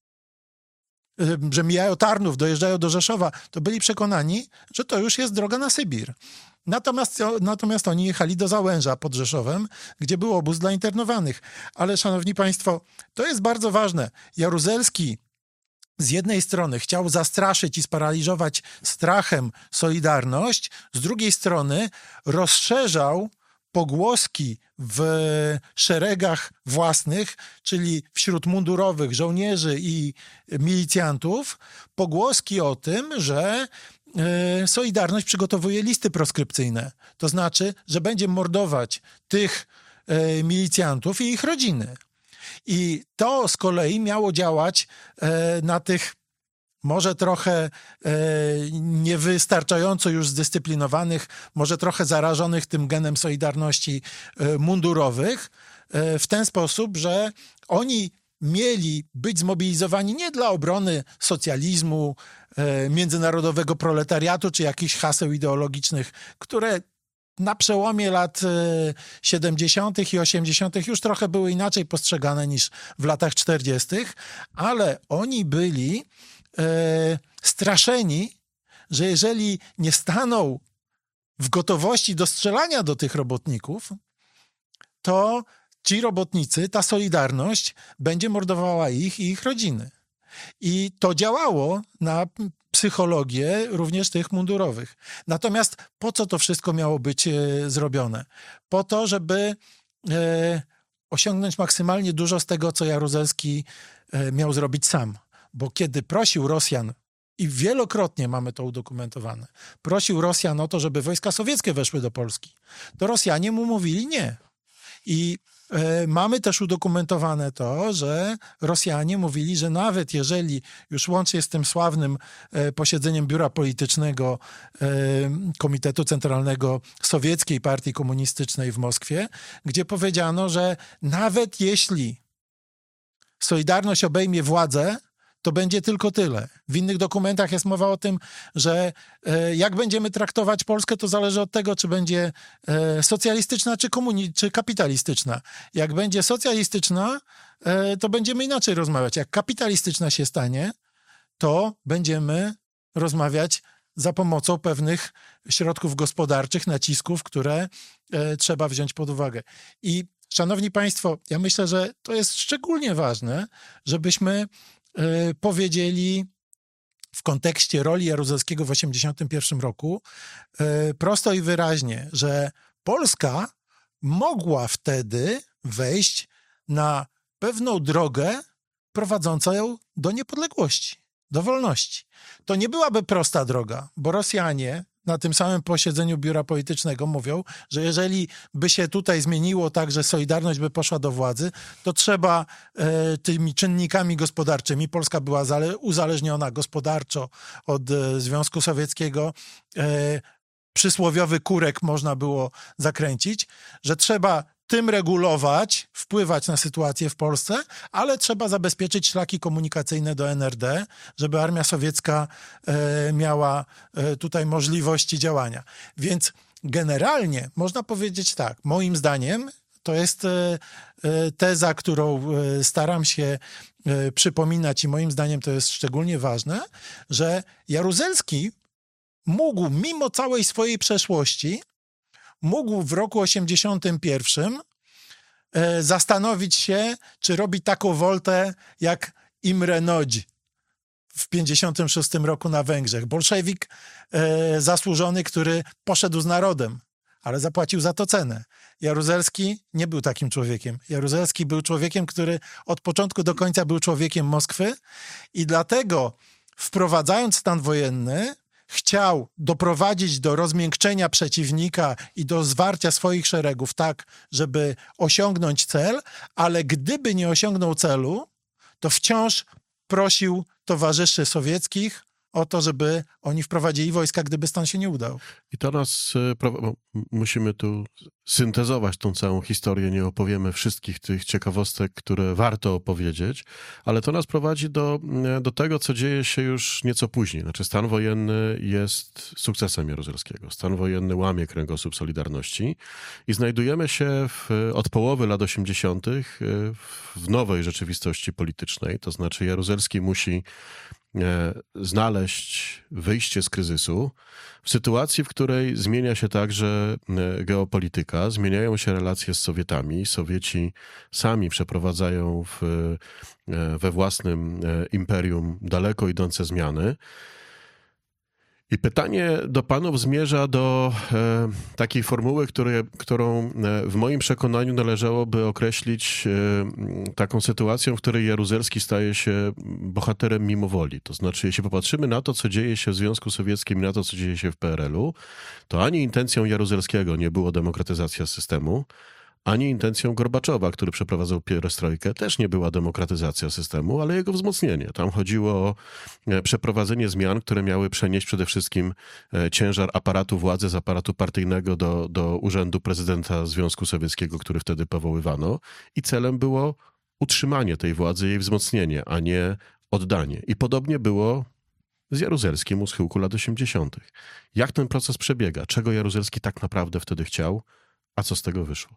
że mijają Tarnów, dojeżdżają do Rzeszowa, to byli przekonani, że to już jest droga na Sybir. Natomiast, natomiast oni jechali do Załęża pod Rzeszowem, gdzie był obóz dla internowanych. Ale, szanowni państwo, to jest bardzo ważne. Jaruzelski z jednej strony chciał zastraszyć i sparaliżować strachem Solidarność, z drugiej strony rozszerzał pogłoski w szeregach własnych, czyli wśród mundurowych żołnierzy i milicjantów, pogłoski o tym, że Solidarność przygotowuje listy proskrypcyjne. To znaczy, że będzie mordować tych milicjantów i ich rodziny. I to z kolei miało działać na tych może trochę niewystarczająco już zdyscyplinowanych, może trochę zarażonych tym genem Solidarności mundurowych, w ten sposób, że oni mieli być zmobilizowani nie dla obrony socjalizmu, międzynarodowego proletariatu, czy jakichś haseł ideologicznych, które na przełomie lat siedemdziesiątych i osiemdziesiątych już trochę były inaczej postrzegane niż w latach czterdziestych, ale oni byli e, straszeni, że jeżeli nie staną w gotowości do strzelania do tych robotników, to ci robotnicy, ta Solidarność będzie mordowała ich i ich rodziny. I to działało na psychologię również tych mundurowych. Natomiast po co to wszystko miało być e, zrobione? Po to, żeby e, osiągnąć maksymalnie dużo z tego, co Jaruzelski e, miał zrobić sam. Bo kiedy prosił Rosjan, i wielokrotnie mamy to udokumentowane, prosił Rosjan o to, żeby wojska sowieckie weszły do Polski, to Rosjanie mu mówili nie. I mamy też udokumentowane to, że Rosjanie mówili, że nawet jeżeli już łącznie z tym sławnym posiedzeniem biura politycznego Komitetu Centralnego Sowieckiej Partii Komunistycznej w Moskwie, gdzie powiedziano, że nawet jeśli Solidarność obejmie władzę, to będzie tylko tyle. W innych dokumentach jest mowa o tym, że e, jak będziemy traktować Polskę, to zależy od tego, czy będzie e, socjalistyczna, czy, komuni- czy kapitalistyczna. Jak będzie socjalistyczna, e, to będziemy inaczej rozmawiać. Jak kapitalistyczna się stanie, to będziemy rozmawiać za pomocą pewnych środków gospodarczych, nacisków, które e, trzeba wziąć pod uwagę. I szanowni państwo, ja myślę, że to jest szczególnie ważne, żebyśmy e, powiedzieli w kontekście roli Jaruzelskiego w osiemdziesiątym pierwszym roku e, prosto i wyraźnie, że Polska mogła wtedy wejść na pewną drogę prowadzącą ją do niepodległości, do wolności. To nie byłaby prosta droga, bo Rosjanie na tym samym posiedzeniu biura politycznego mówią, że jeżeli by się tutaj zmieniło tak, że Solidarność by poszła do władzy, to trzeba e, tymi czynnikami gospodarczymi, Polska była zale- uzależniona gospodarczo od e, Związku Sowieckiego, e, przysłowiowy kurek można było zakręcić, że trzeba tym regulować, wpływać na sytuację w Polsce, ale trzeba zabezpieczyć szlaki komunikacyjne do N R D, żeby armia sowiecka e, miała e, tutaj możliwości działania. Więc generalnie można powiedzieć tak, moim zdaniem to jest e, e, teza, którą e, staram się e, przypominać i moim zdaniem to jest szczególnie ważne, że Jaruzelski mógł mimo całej swojej przeszłości mógł w roku osiemdziesiątym pierwszym e, zastanowić się, czy robi taką woltę jak Imre Nagy w pięćdziesiątym szóstym roku na Węgrzech. Bolszewik e, zasłużony, który poszedł z narodem, ale zapłacił za to cenę. Jaruzelski nie był takim człowiekiem. Jaruzelski był człowiekiem, który od początku do końca był człowiekiem Moskwy i dlatego wprowadzając stan wojenny chciał doprowadzić do rozmiękczenia przeciwnika i do zwarcia swoich szeregów tak, żeby osiągnąć cel, ale gdyby nie osiągnął celu, to wciąż prosił towarzyszy sowieckich o to, żeby oni wprowadzili wojska, gdyby stan się nie udał. I to nas, bo musimy tu syntezować tą całą historię, nie opowiemy wszystkich tych ciekawostek, które warto opowiedzieć, ale to nas prowadzi do, do tego, co dzieje się już nieco później. Znaczy stan wojenny jest sukcesem Jaruzelskiego. Stan wojenny łamie kręgosłup Solidarności i znajdujemy się w, od połowy lat osiemdziesiątych w nowej rzeczywistości politycznej, to znaczy Jaruzelski musi znaleźć wyjście z kryzysu w sytuacji, w której zmienia się także geopolityka, zmieniają się relacje z Sowietami. Sowieci sami przeprowadzają w, we własnym imperium daleko idące zmiany. I pytanie do panów zmierza do e, takiej formuły, które, którą w moim przekonaniu należałoby określić e, taką sytuacją, w której Jaruzelski staje się bohaterem mimowoli. To znaczy, jeśli popatrzymy na to, co dzieje się w Związku Sowieckim i na to, co dzieje się w P R L u, to ani intencją Jaruzelskiego nie było demokratyzacja systemu, ani intencją Gorbaczowa, który przeprowadzał pierestrojkę, też nie była demokratyzacja systemu, ale jego wzmocnienie. Tam chodziło o przeprowadzenie zmian, które miały przenieść przede wszystkim ciężar aparatu władzy z aparatu partyjnego do, do urzędu prezydenta Związku Sowieckiego, który wtedy powoływano. I celem było utrzymanie tej władzy, jej wzmocnienie, a nie oddanie. I podobnie było z Jaruzelskim u schyłku lat osiemdziesiątych. Jak ten proces przebiega? Czego Jaruzelski tak naprawdę wtedy chciał? A co z tego wyszło?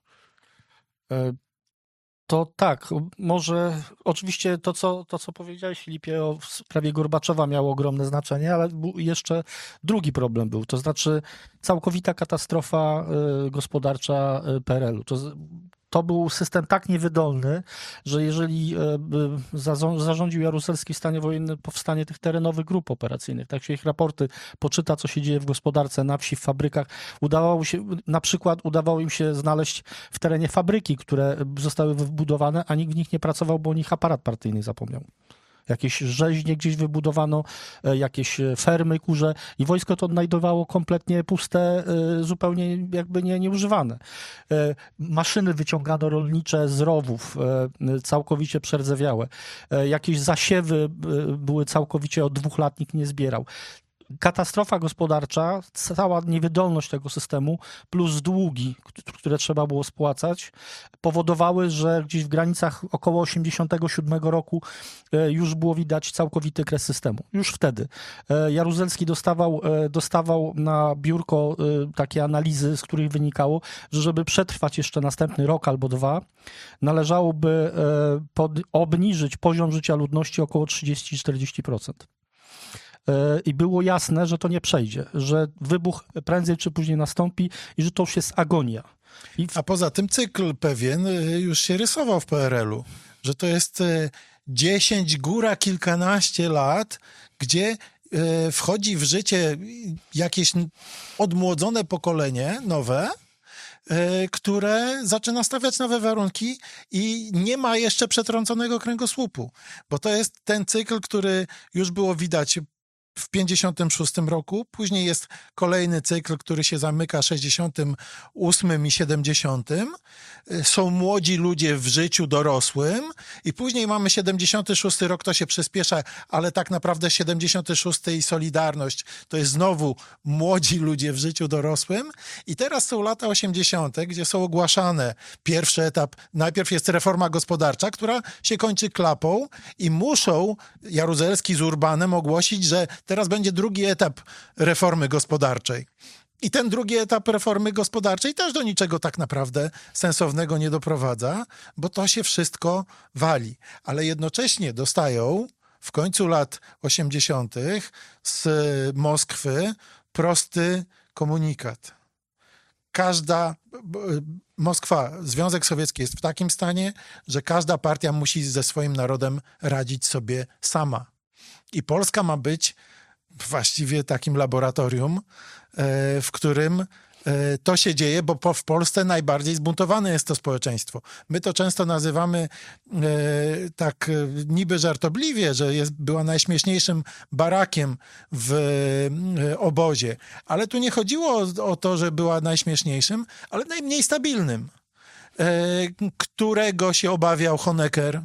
To tak, może oczywiście to, co, to, co powiedziałeś, Filipie, o sprawie Gorbaczowa miało ogromne znaczenie, ale jeszcze drugi problem był, to znaczy całkowita katastrofa gospodarcza P R L u. To, to był system tak niewydolny, że jeżeli zarządził Jaruzelski w stanie wojennym powstanie tych terenowych grup operacyjnych, tak się ich raporty poczyta, co się dzieje w gospodarce, na wsi, w fabrykach, udawało się, na przykład udawało im się znaleźć w terenie fabryki, które zostały wybudowane, a nikt w nich nie pracował, bo o nich aparat partyjny zapomniał. Jakieś rzeźnie gdzieś wybudowano, jakieś fermy kurze i wojsko to odnajdowało kompletnie puste, zupełnie jakby nie, nieużywane. Maszyny wyciągano rolnicze z rowów, całkowicie przerdzewiałe. Jakieś zasiewy były całkowicie od dwóch lat, nikt nie zbierał. Katastrofa gospodarcza, cała niewydolność tego systemu plus długi, które trzeba było spłacać, powodowały, że gdzieś w granicach około osiemdziesiątego siódmego roku już było widać całkowity kres systemu. Już wtedy. Jaruzelski dostawał, dostawał na biurko takie analizy, z których wynikało, że żeby przetrwać jeszcze następny rok albo dwa, należałoby pod, obniżyć poziom życia ludności około trzydzieści do czterdziestu procent. i było jasne, że to nie przejdzie, że wybuch prędzej czy później nastąpi i że to już jest agonia. I w... A poza tym cykl pewien już się rysował w P R L u, że to jest dziesięć, góra kilkanaście lat, gdzie wchodzi w życie jakieś odmłodzone pokolenie, nowe, które zaczyna stawiać nowe warunki i nie ma jeszcze przetrąconego kręgosłupu, bo to jest ten cykl, który już było widać w pięćdziesiątym szóstym roku, później jest kolejny cykl, który się zamyka w sześćdziesiątym ósmym i siedemdziesiątym. Są młodzi ludzie w życiu dorosłym i później mamy siedemdziesiąty szósty rok, to się przyspiesza, ale tak naprawdę siedemdziesiąty szósty i Solidarność to jest znowu młodzi ludzie w życiu dorosłym i teraz są lata osiemdziesiąte, gdzie są ogłaszane pierwszy etap, najpierw jest reforma gospodarcza, która się kończy klapą i muszą Jaruzelski z Urbanem ogłosić, że teraz będzie drugi etap reformy gospodarczej. I ten drugi etap reformy gospodarczej też do niczego tak naprawdę sensownego nie doprowadza, bo to się wszystko wali. Ale jednocześnie dostają w końcu lat osiemdziesiątych z Moskwy prosty komunikat. Każda Moskwa, Związek Sowiecki jest w takim stanie, że każda partia musi ze swoim narodem radzić sobie sama. I Polska ma być właściwie takim laboratorium, w którym to się dzieje, bo w Polsce najbardziej zbuntowane jest to społeczeństwo. My to często nazywamy tak niby żartobliwie, że jest, była najśmieszniejszym barakiem w obozie. Ale tu nie chodziło o to, że była najśmieszniejszym, ale najmniej stabilnym, którego się obawiał Honecker.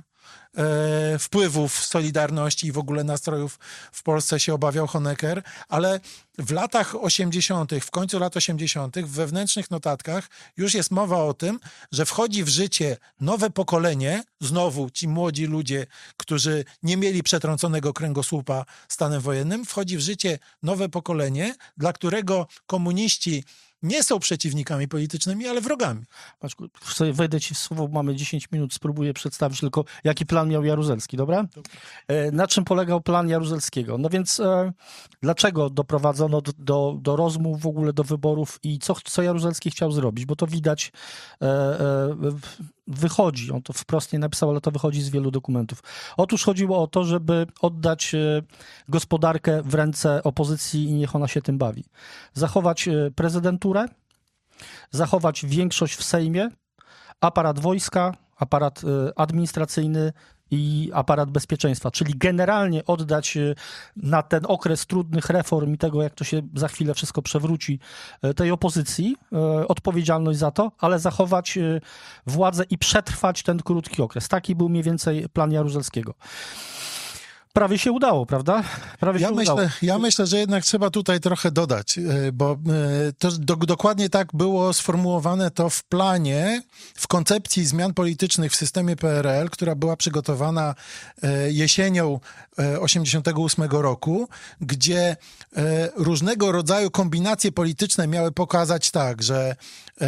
Wpływów Solidarności i w ogóle nastrojów w Polsce się obawiał Honecker, ale w latach osiemdziesiątych, w końcu lat osiemdziesiątych w wewnętrznych notatkach już jest mowa o tym, że wchodzi w życie nowe pokolenie, znowu ci młodzi ludzie, którzy nie mieli przetrąconego kręgosłupa stanem wojennym, wchodzi w życie nowe pokolenie, dla którego komuniści nie są przeciwnikami politycznymi, ale wrogami. Paczku, sobie wejdę ci w słowo, mamy dziesięć minut, spróbuję przedstawić tylko, jaki plan miał Jaruzelski, dobra? dobra. Na czym polegał plan Jaruzelskiego? No więc e, dlaczego doprowadzono do, do, do rozmów, w ogóle do wyborów i co, co Jaruzelski chciał zrobić? Bo to widać, e, e, wychodzi, on to wprost nie napisał, ale to wychodzi z wielu dokumentów. Otóż chodziło o to, żeby oddać e, gospodarkę w ręce opozycji i niech ona się tym bawi. Zachować e, prezydenturę, zachować większość w Sejmie, aparat wojska, aparat administracyjny i aparat bezpieczeństwa, czyli generalnie oddać na ten okres trudnych reform i tego, jak to się za chwilę wszystko przewróci, tej opozycji odpowiedzialność za to, ale zachować władzę i przetrwać ten krótki okres. Taki był mniej więcej plan Jaruzelskiego. Prawie się udało, prawda? Prawie ja, się myślę, udało. ja myślę, że jednak trzeba tutaj trochę dodać, bo to do, dokładnie tak było sformułowane to w planie, w koncepcji zmian politycznych w systemie P R L, która była przygotowana jesienią osiemdziesiątego ósmego roku, gdzie różnego rodzaju kombinacje polityczne miały pokazać tak, że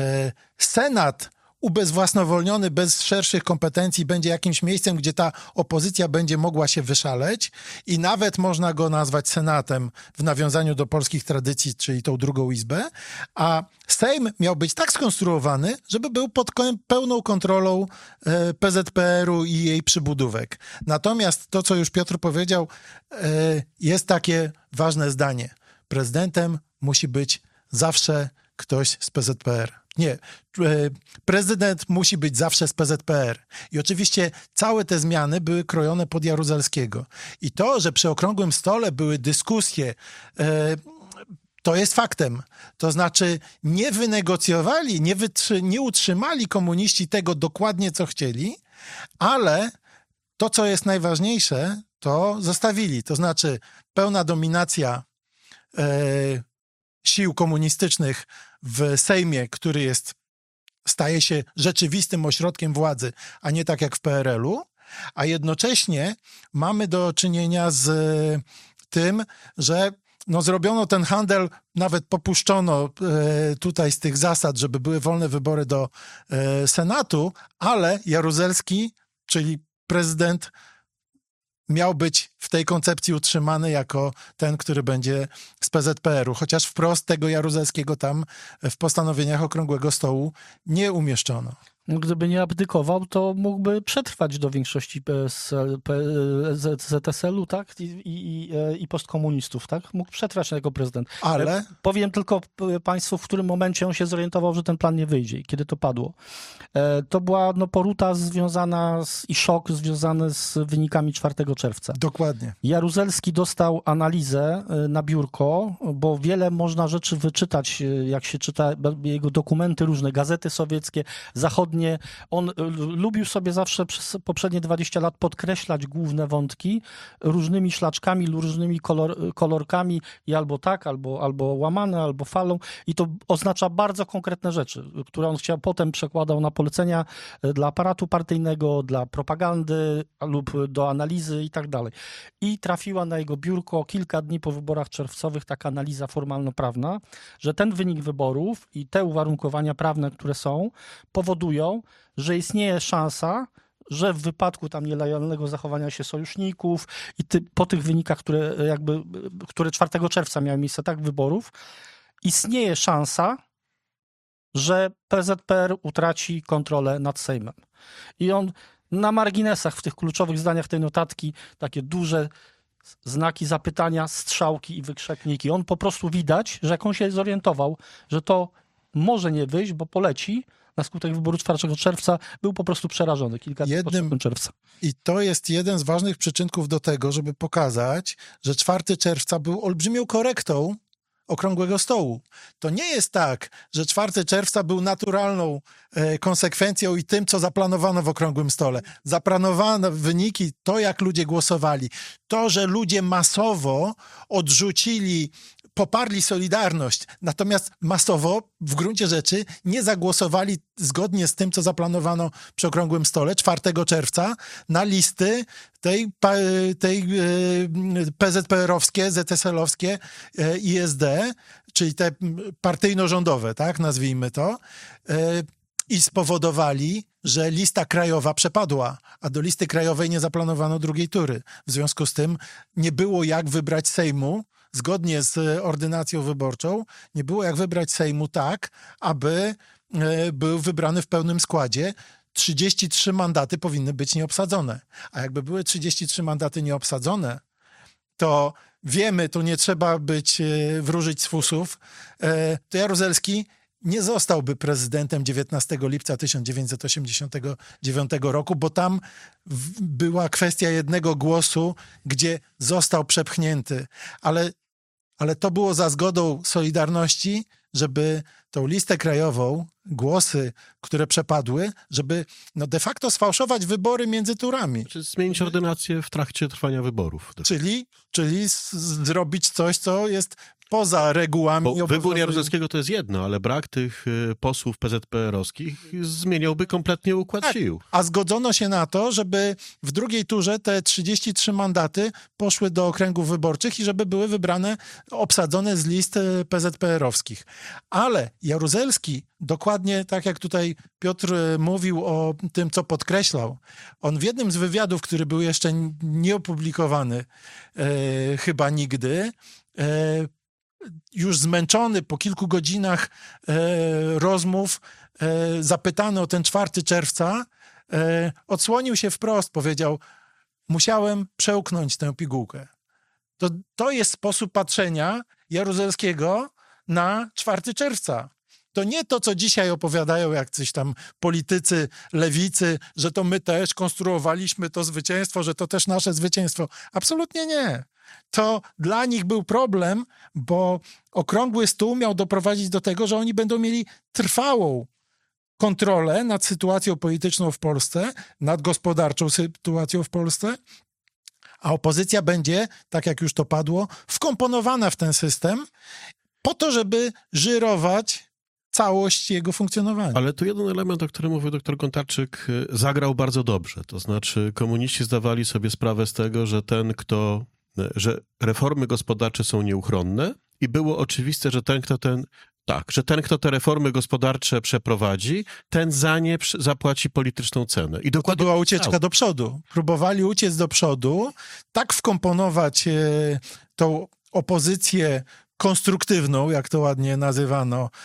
Senat ubezwłasnowolniony, bez szerszych kompetencji, będzie jakimś miejscem, gdzie ta opozycja będzie mogła się wyszaleć i nawet można go nazwać Senatem w nawiązaniu do polskich tradycji, czyli tą drugą izbę, a Sejm miał być tak skonstruowany, żeby był pod pełną kontrolą P Z P R u i jej przybudówek. Natomiast to, co już Piotr powiedział, jest takie ważne zdanie. Prezydentem musi być zawsze ktoś z P Z P R. Nie, prezydent musi być zawsze z P Z P R. I oczywiście całe te zmiany były krojone pod Jaruzelskiego. I to, że przy okrągłym stole były dyskusje, to jest faktem. To znaczy nie wynegocjowali, nie, wytrzy- nie utrzymali komuniści tego dokładnie, co chcieli, ale to, co jest najważniejsze, to zostawili. To znaczy pełna dominacja sił komunistycznych w Sejmie, który jest, staje się rzeczywistym ośrodkiem władzy, a nie tak jak w P R L u, a jednocześnie mamy do czynienia z tym, że no zrobiono ten handel, nawet popuszczono e, tutaj z tych zasad, żeby były wolne wybory do e, Senatu, ale Jaruzelski, czyli prezydent, miał być w tej koncepcji utrzymany jako ten, który będzie z P Z P R u, chociaż wprost tego Jaruzelskiego tam w postanowieniach Okrągłego Stołu nie umieszczono. Gdyby nie abdykował, to mógłby przetrwać do większości P S L, P, Z S L u, tak? I, i, i postkomunistów, tak? Mógł przetrwać jako prezydent. Ale... Powiem tylko państwu, w którym momencie on się zorientował, że ten plan nie wyjdzie i kiedy to padło. To była no, poruta związana z, i szok związany z wynikami czwartego czerwca. Dokładnie. Jaruzelski dostał analizę na biurko, bo wiele można rzeczy wyczytać, jak się czyta jego dokumenty różne, gazety sowieckie, zachodnie. On lubił sobie zawsze przez poprzednie dwadzieścia lat podkreślać główne wątki różnymi szlaczkami, różnymi kolor, kolorkami i albo tak, albo, albo łamane, albo falą i to oznacza bardzo konkretne rzeczy, które on chciał, potem przekładał na polecenia dla aparatu partyjnego, dla propagandy lub do analizy i tak dalej. I trafiła na jego biurko kilka dni po wyborach czerwcowych taka analiza formalno-prawna, że ten wynik wyborów i te uwarunkowania prawne, które są, powodują, że istnieje szansa, że w wypadku tam nielojalnego zachowania się sojuszników i ty, po tych wynikach, które jakby, które czwartego czerwca miały miejsce, tak, wyborów, istnieje szansa, że P Z P R utraci kontrolę nad Sejmem. I on na marginesach w tych kluczowych zdaniach tej notatki takie duże znaki zapytania, strzałki i wykrzykniki. On po prostu widać, że jak on się zorientował, że to może nie wyjść, bo poleci na skutek wyboru czwartego czerwca, był po prostu przerażony kilka dni po czwartego czerwca. I to jest jeden z ważnych przyczynków do tego, żeby pokazać, że czwartego czerwca był olbrzymią korektą Okrągłego Stołu. To nie jest tak, że czwartego czerwca był naturalną e, konsekwencją i tym, co zaplanowano w Okrągłym Stole. Zaplanowano wyniki, to jak ludzie głosowali, to, że ludzie masowo odrzucili, poparli Solidarność, natomiast masowo w gruncie rzeczy nie zagłosowali zgodnie z tym, co zaplanowano przy Okrągłym Stole czwartego czerwca na listy tej, tej P Z P R owskie, Z S L owskie i S D, czyli te partyjno-rządowe, tak, nazwijmy to, i spowodowali, że lista krajowa przepadła, a do listy krajowej nie zaplanowano drugiej tury. W związku z tym nie było jak wybrać Sejmu, zgodnie z ordynacją wyborczą, nie było jak wybrać Sejmu tak, aby był wybrany w pełnym składzie. trzydzieści trzy mandaty powinny być nieobsadzone. A jakby były trzydzieści trzy mandaty nieobsadzone, to wiemy, tu nie trzeba być, wróżyć z fusów, to Jaruzelski nie zostałby prezydentem dziewiętnastego lipca tysiąc dziewięćset osiemdziesiątego dziewiątego roku, bo tam w, była kwestia jednego głosu, gdzie został przepchnięty. Ale, ale to było za zgodą Solidarności, żeby tą listę krajową, głosy, które przepadły, żeby no de facto sfałszować wybory między turami. Czy zmienić ordynację w trakcie trwania wyborów. Czyli, czyli z, zrobić coś, co jest poza regułami. Bo wybór Jaruzelskiego to jest jedno, ale brak tych y, posłów P Z P R owskich zmieniałby kompletnie układ tak, sił. A zgodzono się na to, żeby w drugiej turze te trzydzieści trzy mandaty poszły do okręgów wyborczych i żeby były wybrane, obsadzone z list P Z P R owskich. Ale Jaruzelski, dokładnie tak jak tutaj Piotr mówił o tym, co podkreślał, on w jednym z wywiadów, który był jeszcze nieopublikowany e, chyba nigdy, e, już zmęczony po kilku godzinach e, rozmów, e, zapytany o ten czwartego czerwca, e, odsłonił się wprost, powiedział, musiałem przełknąć tę pigułkę. To, to jest sposób patrzenia Jaruzelskiego na czwartego czerwca. To nie to, co dzisiaj opowiadają jak coś tam politycy lewicy, że to my też konstruowaliśmy to zwycięstwo, że to też nasze zwycięstwo. Absolutnie nie. To dla nich był problem, bo Okrągły Stół miał doprowadzić do tego, że oni będą mieli trwałą kontrolę nad sytuacją polityczną w Polsce, nad gospodarczą sytuacją w Polsce, a opozycja będzie, tak jak już to padło, wkomponowana w ten system po to, żeby żyrować całość jego funkcjonowania. Ale tu jeden element, o którym mówił doktor Gontarczyk, zagrał bardzo dobrze. To znaczy komuniści zdawali sobie sprawę z tego, że ten, kto, że reformy gospodarcze są nieuchronne i było oczywiste, że ten, kto ten Tak, że ten, kto te reformy gospodarcze przeprowadzi, ten za nie przy- zapłaci polityczną cenę. I To dokładnie była tak ucieczka stało. do przodu. Próbowali uciec do przodu, tak wkomponować e, tą opozycję konstruktywną, jak to ładnie nazywano, e,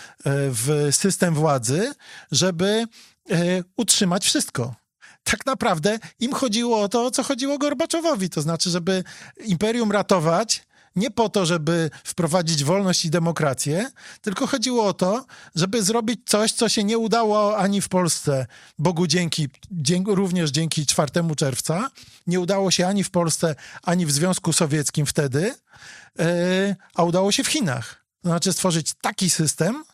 w system władzy, żeby e, utrzymać wszystko. Tak naprawdę im chodziło o to, o co chodziło Gorbaczowowi, to znaczy, żeby imperium ratować, nie po to, żeby wprowadzić wolność i demokrację, tylko chodziło o to, żeby zrobić coś, co się nie udało ani w Polsce, Bogu dzięki, dzięki również dzięki czwartego czerwca, nie udało się ani w Polsce, ani w Związku Sowieckim wtedy, yy, a udało się w Chinach. To znaczy stworzyć taki system,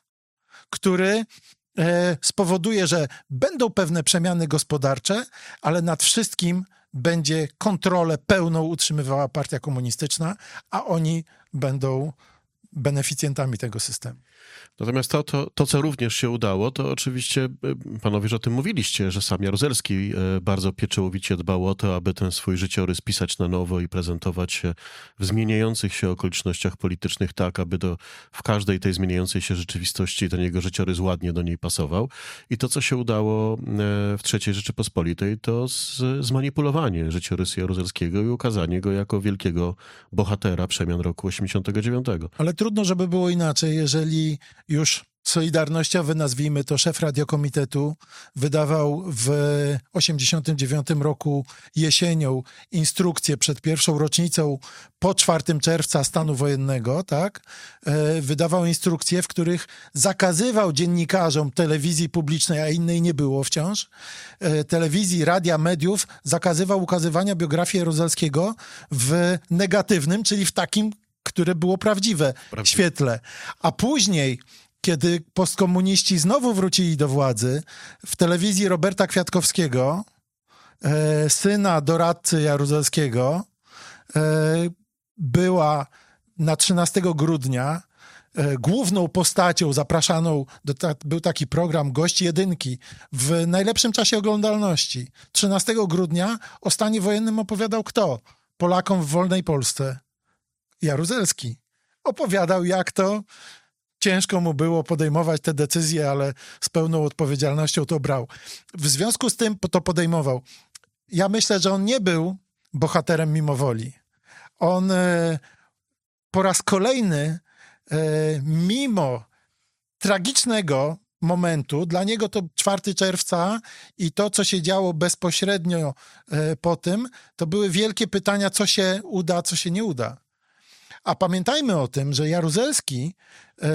który yy, spowoduje, że będą pewne przemiany gospodarcze, ale nad wszystkim będzie kontrolę pełną utrzymywała partia komunistyczna, a oni będą beneficjentami tego systemu. Natomiast to, to, to, co również się udało, to oczywiście, y, panowie już o tym mówiliście, że sam Jaruzelski y, bardzo pieczołowicie dbał o to, aby ten swój życiorys pisać na nowo i prezentować się w zmieniających się okolicznościach politycznych tak, aby do, w każdej tej zmieniającej się rzeczywistości ten jego życiorys ładnie do niej pasował. I to, co się udało y, w trzeciej Rzeczypospolitej, to z, zmanipulowanie życiorysu Jaruzelskiego i ukazanie go jako wielkiego bohatera przemian roku osiemdziesiątego dziewiątego. Ale trudno, żeby było inaczej, jeżeli już solidarnościowy, nazwijmy to, szef radiokomitetu wydawał w osiemdziesiątym dziewiątym roku jesienią instrukcje przed pierwszą rocznicą po czwartego czerwca stanu wojennego, tak? E, wydawał instrukcje, w których zakazywał dziennikarzom telewizji publicznej, a innej nie było wciąż, e, telewizji, radia, mediów, zakazywał ukazywania biografii Jaruzelskiego w negatywnym, czyli w takim, które było prawdziwe, Prawdziwe. świetle. A później, kiedy postkomuniści znowu wrócili do władzy, w telewizji Roberta Kwiatkowskiego, e, syna doradcy Jaruzelskiego, e, była na trzynastego grudnia e, główną postacią zapraszaną, do ta, był taki program Gość Jedynki w najlepszym czasie oglądalności. trzynastego grudnia o stanie wojennym opowiadał kto? Polakom w wolnej Polsce. Jaruzelski. Opowiadał, jak to ciężko mu było podejmować te decyzje, ale z pełną odpowiedzialnością to brał. W związku z tym to podejmował. Ja myślę, że on nie był bohaterem mimo woli. On e, po raz kolejny, e, mimo tragicznego momentu, dla niego to czwartego czerwca i to, co się działo bezpośrednio e, po tym, to były wielkie pytania, co się uda, co się nie uda. A pamiętajmy o tym, że Jaruzelski, e,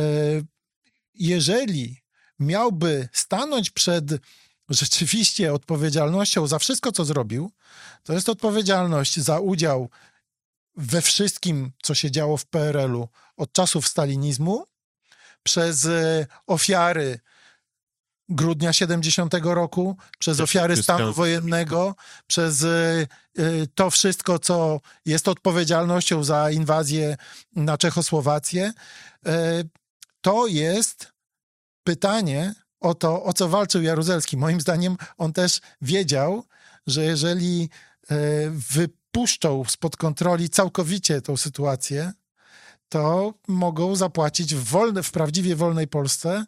jeżeli miałby stanąć przed rzeczywiście odpowiedzialnością za wszystko, co zrobił, to jest odpowiedzialność za udział we wszystkim, co się działo w P R L-u od czasów stalinizmu, przez e, ofiary grudnia siedemdziesiątego roku, przez ofiary stanu wojennego, przez y, y, to wszystko, co jest odpowiedzialnością za inwazję na Czechosłowację. Y, to jest pytanie o to, o co walczył Jaruzelski. Moim zdaniem on też wiedział, że jeżeli y, wypuszczą spod kontroli całkowicie tą sytuację, to mogą zapłacić w, wolne, w prawdziwie wolnej Polsce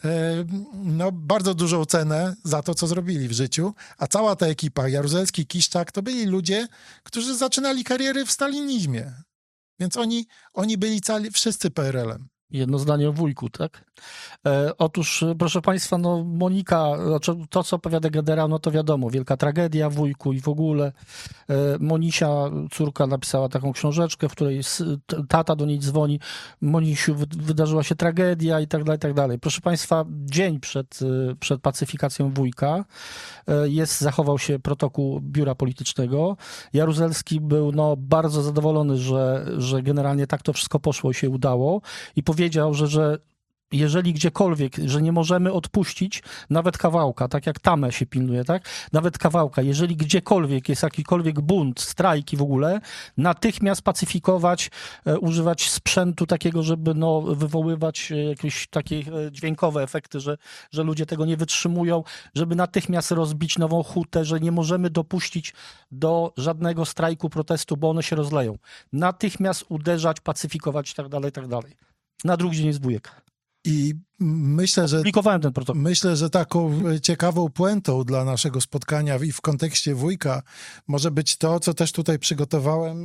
no, bardzo dużą cenę za to, co zrobili w życiu. A cała ta ekipa, Jaruzelski, Kiszczak, to byli ludzie, którzy zaczynali kariery w stalinizmie. Więc oni, oni byli cali, wszyscy P R L-em. Jedno zdanie o wujku, tak? E, otóż, proszę Państwa, no Monika, to co opowiada generał, no to wiadomo, wielka tragedia wujku i w ogóle. E, Monisia, córka, napisała taką książeczkę, w której tata do niej dzwoni, Monisiu, wydarzyła się tragedia i tak dalej, i tak dalej. Proszę Państwa, dzień przed, przed pacyfikacją wujka jest, zachował się protokół biura politycznego. Jaruzelski był no, bardzo zadowolony, że, że generalnie tak to wszystko poszło i się udało i powiedział, że, że jeżeli gdziekolwiek, że nie możemy odpuścić nawet kawałka, tak jak tamę się pilnuje, tak? Nawet kawałka. Jeżeli gdziekolwiek jest jakikolwiek bunt, strajki w ogóle, natychmiast pacyfikować, e, używać sprzętu takiego, żeby no, wywoływać jakieś takie dźwiękowe efekty, że, że ludzie tego nie wytrzymują, żeby natychmiast rozbić nową hutę, że nie możemy dopuścić do żadnego strajku, protestu, bo one się rozleją. Natychmiast uderzać, pacyfikować i tak dalej, i tak dalej. Na drugi dzień jest wujek. I myślę, że Publikowałem ten protokół. Myślę, że taką ciekawą puentą dla naszego spotkania i w kontekście Wujka może być to, co też tutaj przygotowałem,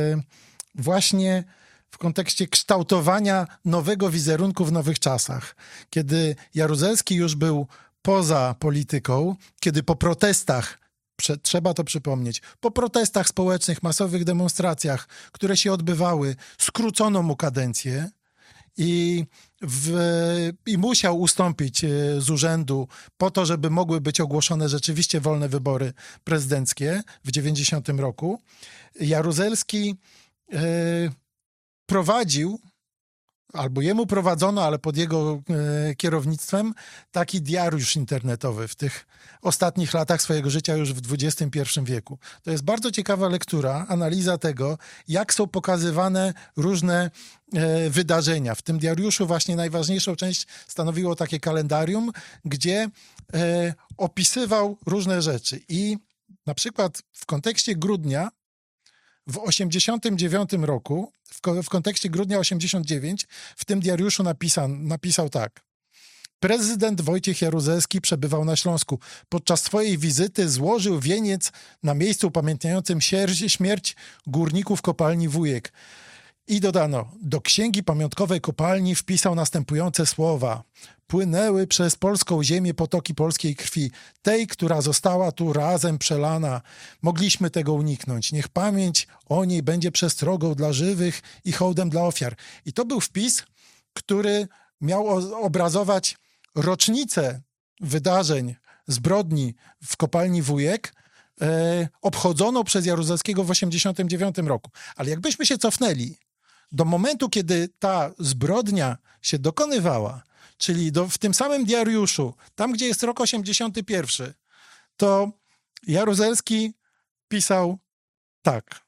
właśnie w kontekście kształtowania nowego wizerunku w nowych czasach. Kiedy Jaruzelski już był poza polityką, kiedy po protestach, trzeba to przypomnieć, po protestach społecznych, masowych demonstracjach, które się odbywały, skrócono mu kadencję, I, w, i musiał ustąpić z urzędu po to, żeby mogły być ogłoszone rzeczywiście wolne wybory prezydenckie w dziewięćdziesiątym roku. Jaruzelski e, prowadził, albo jemu prowadzono, ale pod jego e, kierownictwem, taki diariusz internetowy w tych ostatnich latach swojego życia już w dwudziestym pierwszym wieku. To jest bardzo ciekawa lektura, analiza tego, jak są pokazywane różne e, wydarzenia. W tym diariuszu właśnie najważniejszą część stanowiło takie kalendarium, gdzie e, opisywał różne rzeczy. I na przykład w kontekście grudnia w osiemdziesiątym dziewiątym roku, w, ko- w kontekście grudnia osiemdziesiątego dziewiątego, w tym diariuszu napisa- napisał tak. Prezydent Wojciech Jaruzelski przebywał na Śląsku. Podczas swojej wizyty złożył wieniec na miejscu upamiętniającym sier- śmierć górników kopalni Wujek. I dodano, do księgi pamiątkowej kopalni wpisał następujące słowa. Płynęły przez polską ziemię potoki polskiej krwi, tej, która została tu razem przelana. Mogliśmy tego uniknąć. Niech pamięć o niej będzie przestrogą dla żywych i hołdem dla ofiar. I to był wpis, który miał obrazować rocznicę wydarzeń, zbrodni w kopalni Wujek, e, obchodzoną przez Jaruzelskiego w osiemdziesiątym dziewiątym roku. Ale jakbyśmy się cofnęli do momentu, kiedy ta zbrodnia się dokonywała, czyli do, w tym samym diariuszu, tam gdzie jest rok osiemdziesiąty pierwszy, to Jaruzelski pisał tak.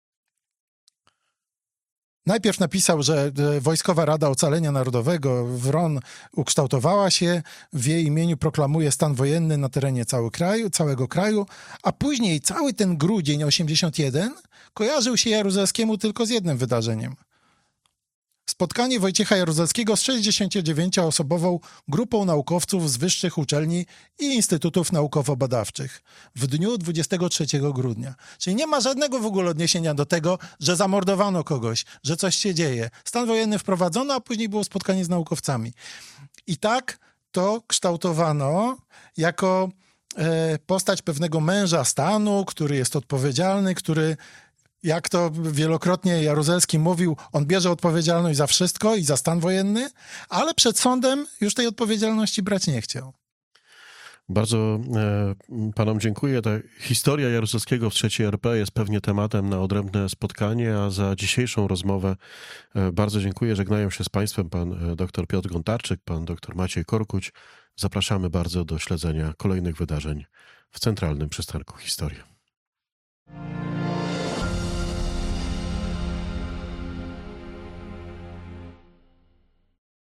Najpierw napisał, że Wojskowa Rada Ocalenia Narodowego w R O N ukształtowała się, w jej imieniu proklamuje stan wojenny na terenie cały kraju, całego kraju, a później cały ten grudzień osiemdziesiąty pierwszy kojarzył się Jaruzelskiemu tylko z jednym wydarzeniem. Spotkanie Wojciecha Jaruzelskiego z sześćdziesięciodziewięcioosobową grupą naukowców z wyższych uczelni i instytutów naukowo-badawczych w dniu dwudziestego trzeciego grudnia. Czyli nie ma żadnego w ogóle odniesienia do tego, że zamordowano kogoś, że coś się dzieje. Stan wojenny wprowadzono, a później było spotkanie z naukowcami. I tak to kształtowano jako e, postać pewnego męża stanu, który jest odpowiedzialny, który, jak to wielokrotnie Jaruzelski mówił, on bierze odpowiedzialność za wszystko i za stan wojenny, ale przed sądem już tej odpowiedzialności brać nie chciał. Bardzo e, panom dziękuję. Ta historia Jaruzelskiego w trzeciej R P jest pewnie tematem na odrębne spotkanie, a za dzisiejszą rozmowę e, bardzo dziękuję. Żegnają się z państwem pan e, dr Piotr Gontarczyk, pan dr Maciej Korkuć. Zapraszamy bardzo do śledzenia kolejnych wydarzeń w Centralnym Przystanku Historii.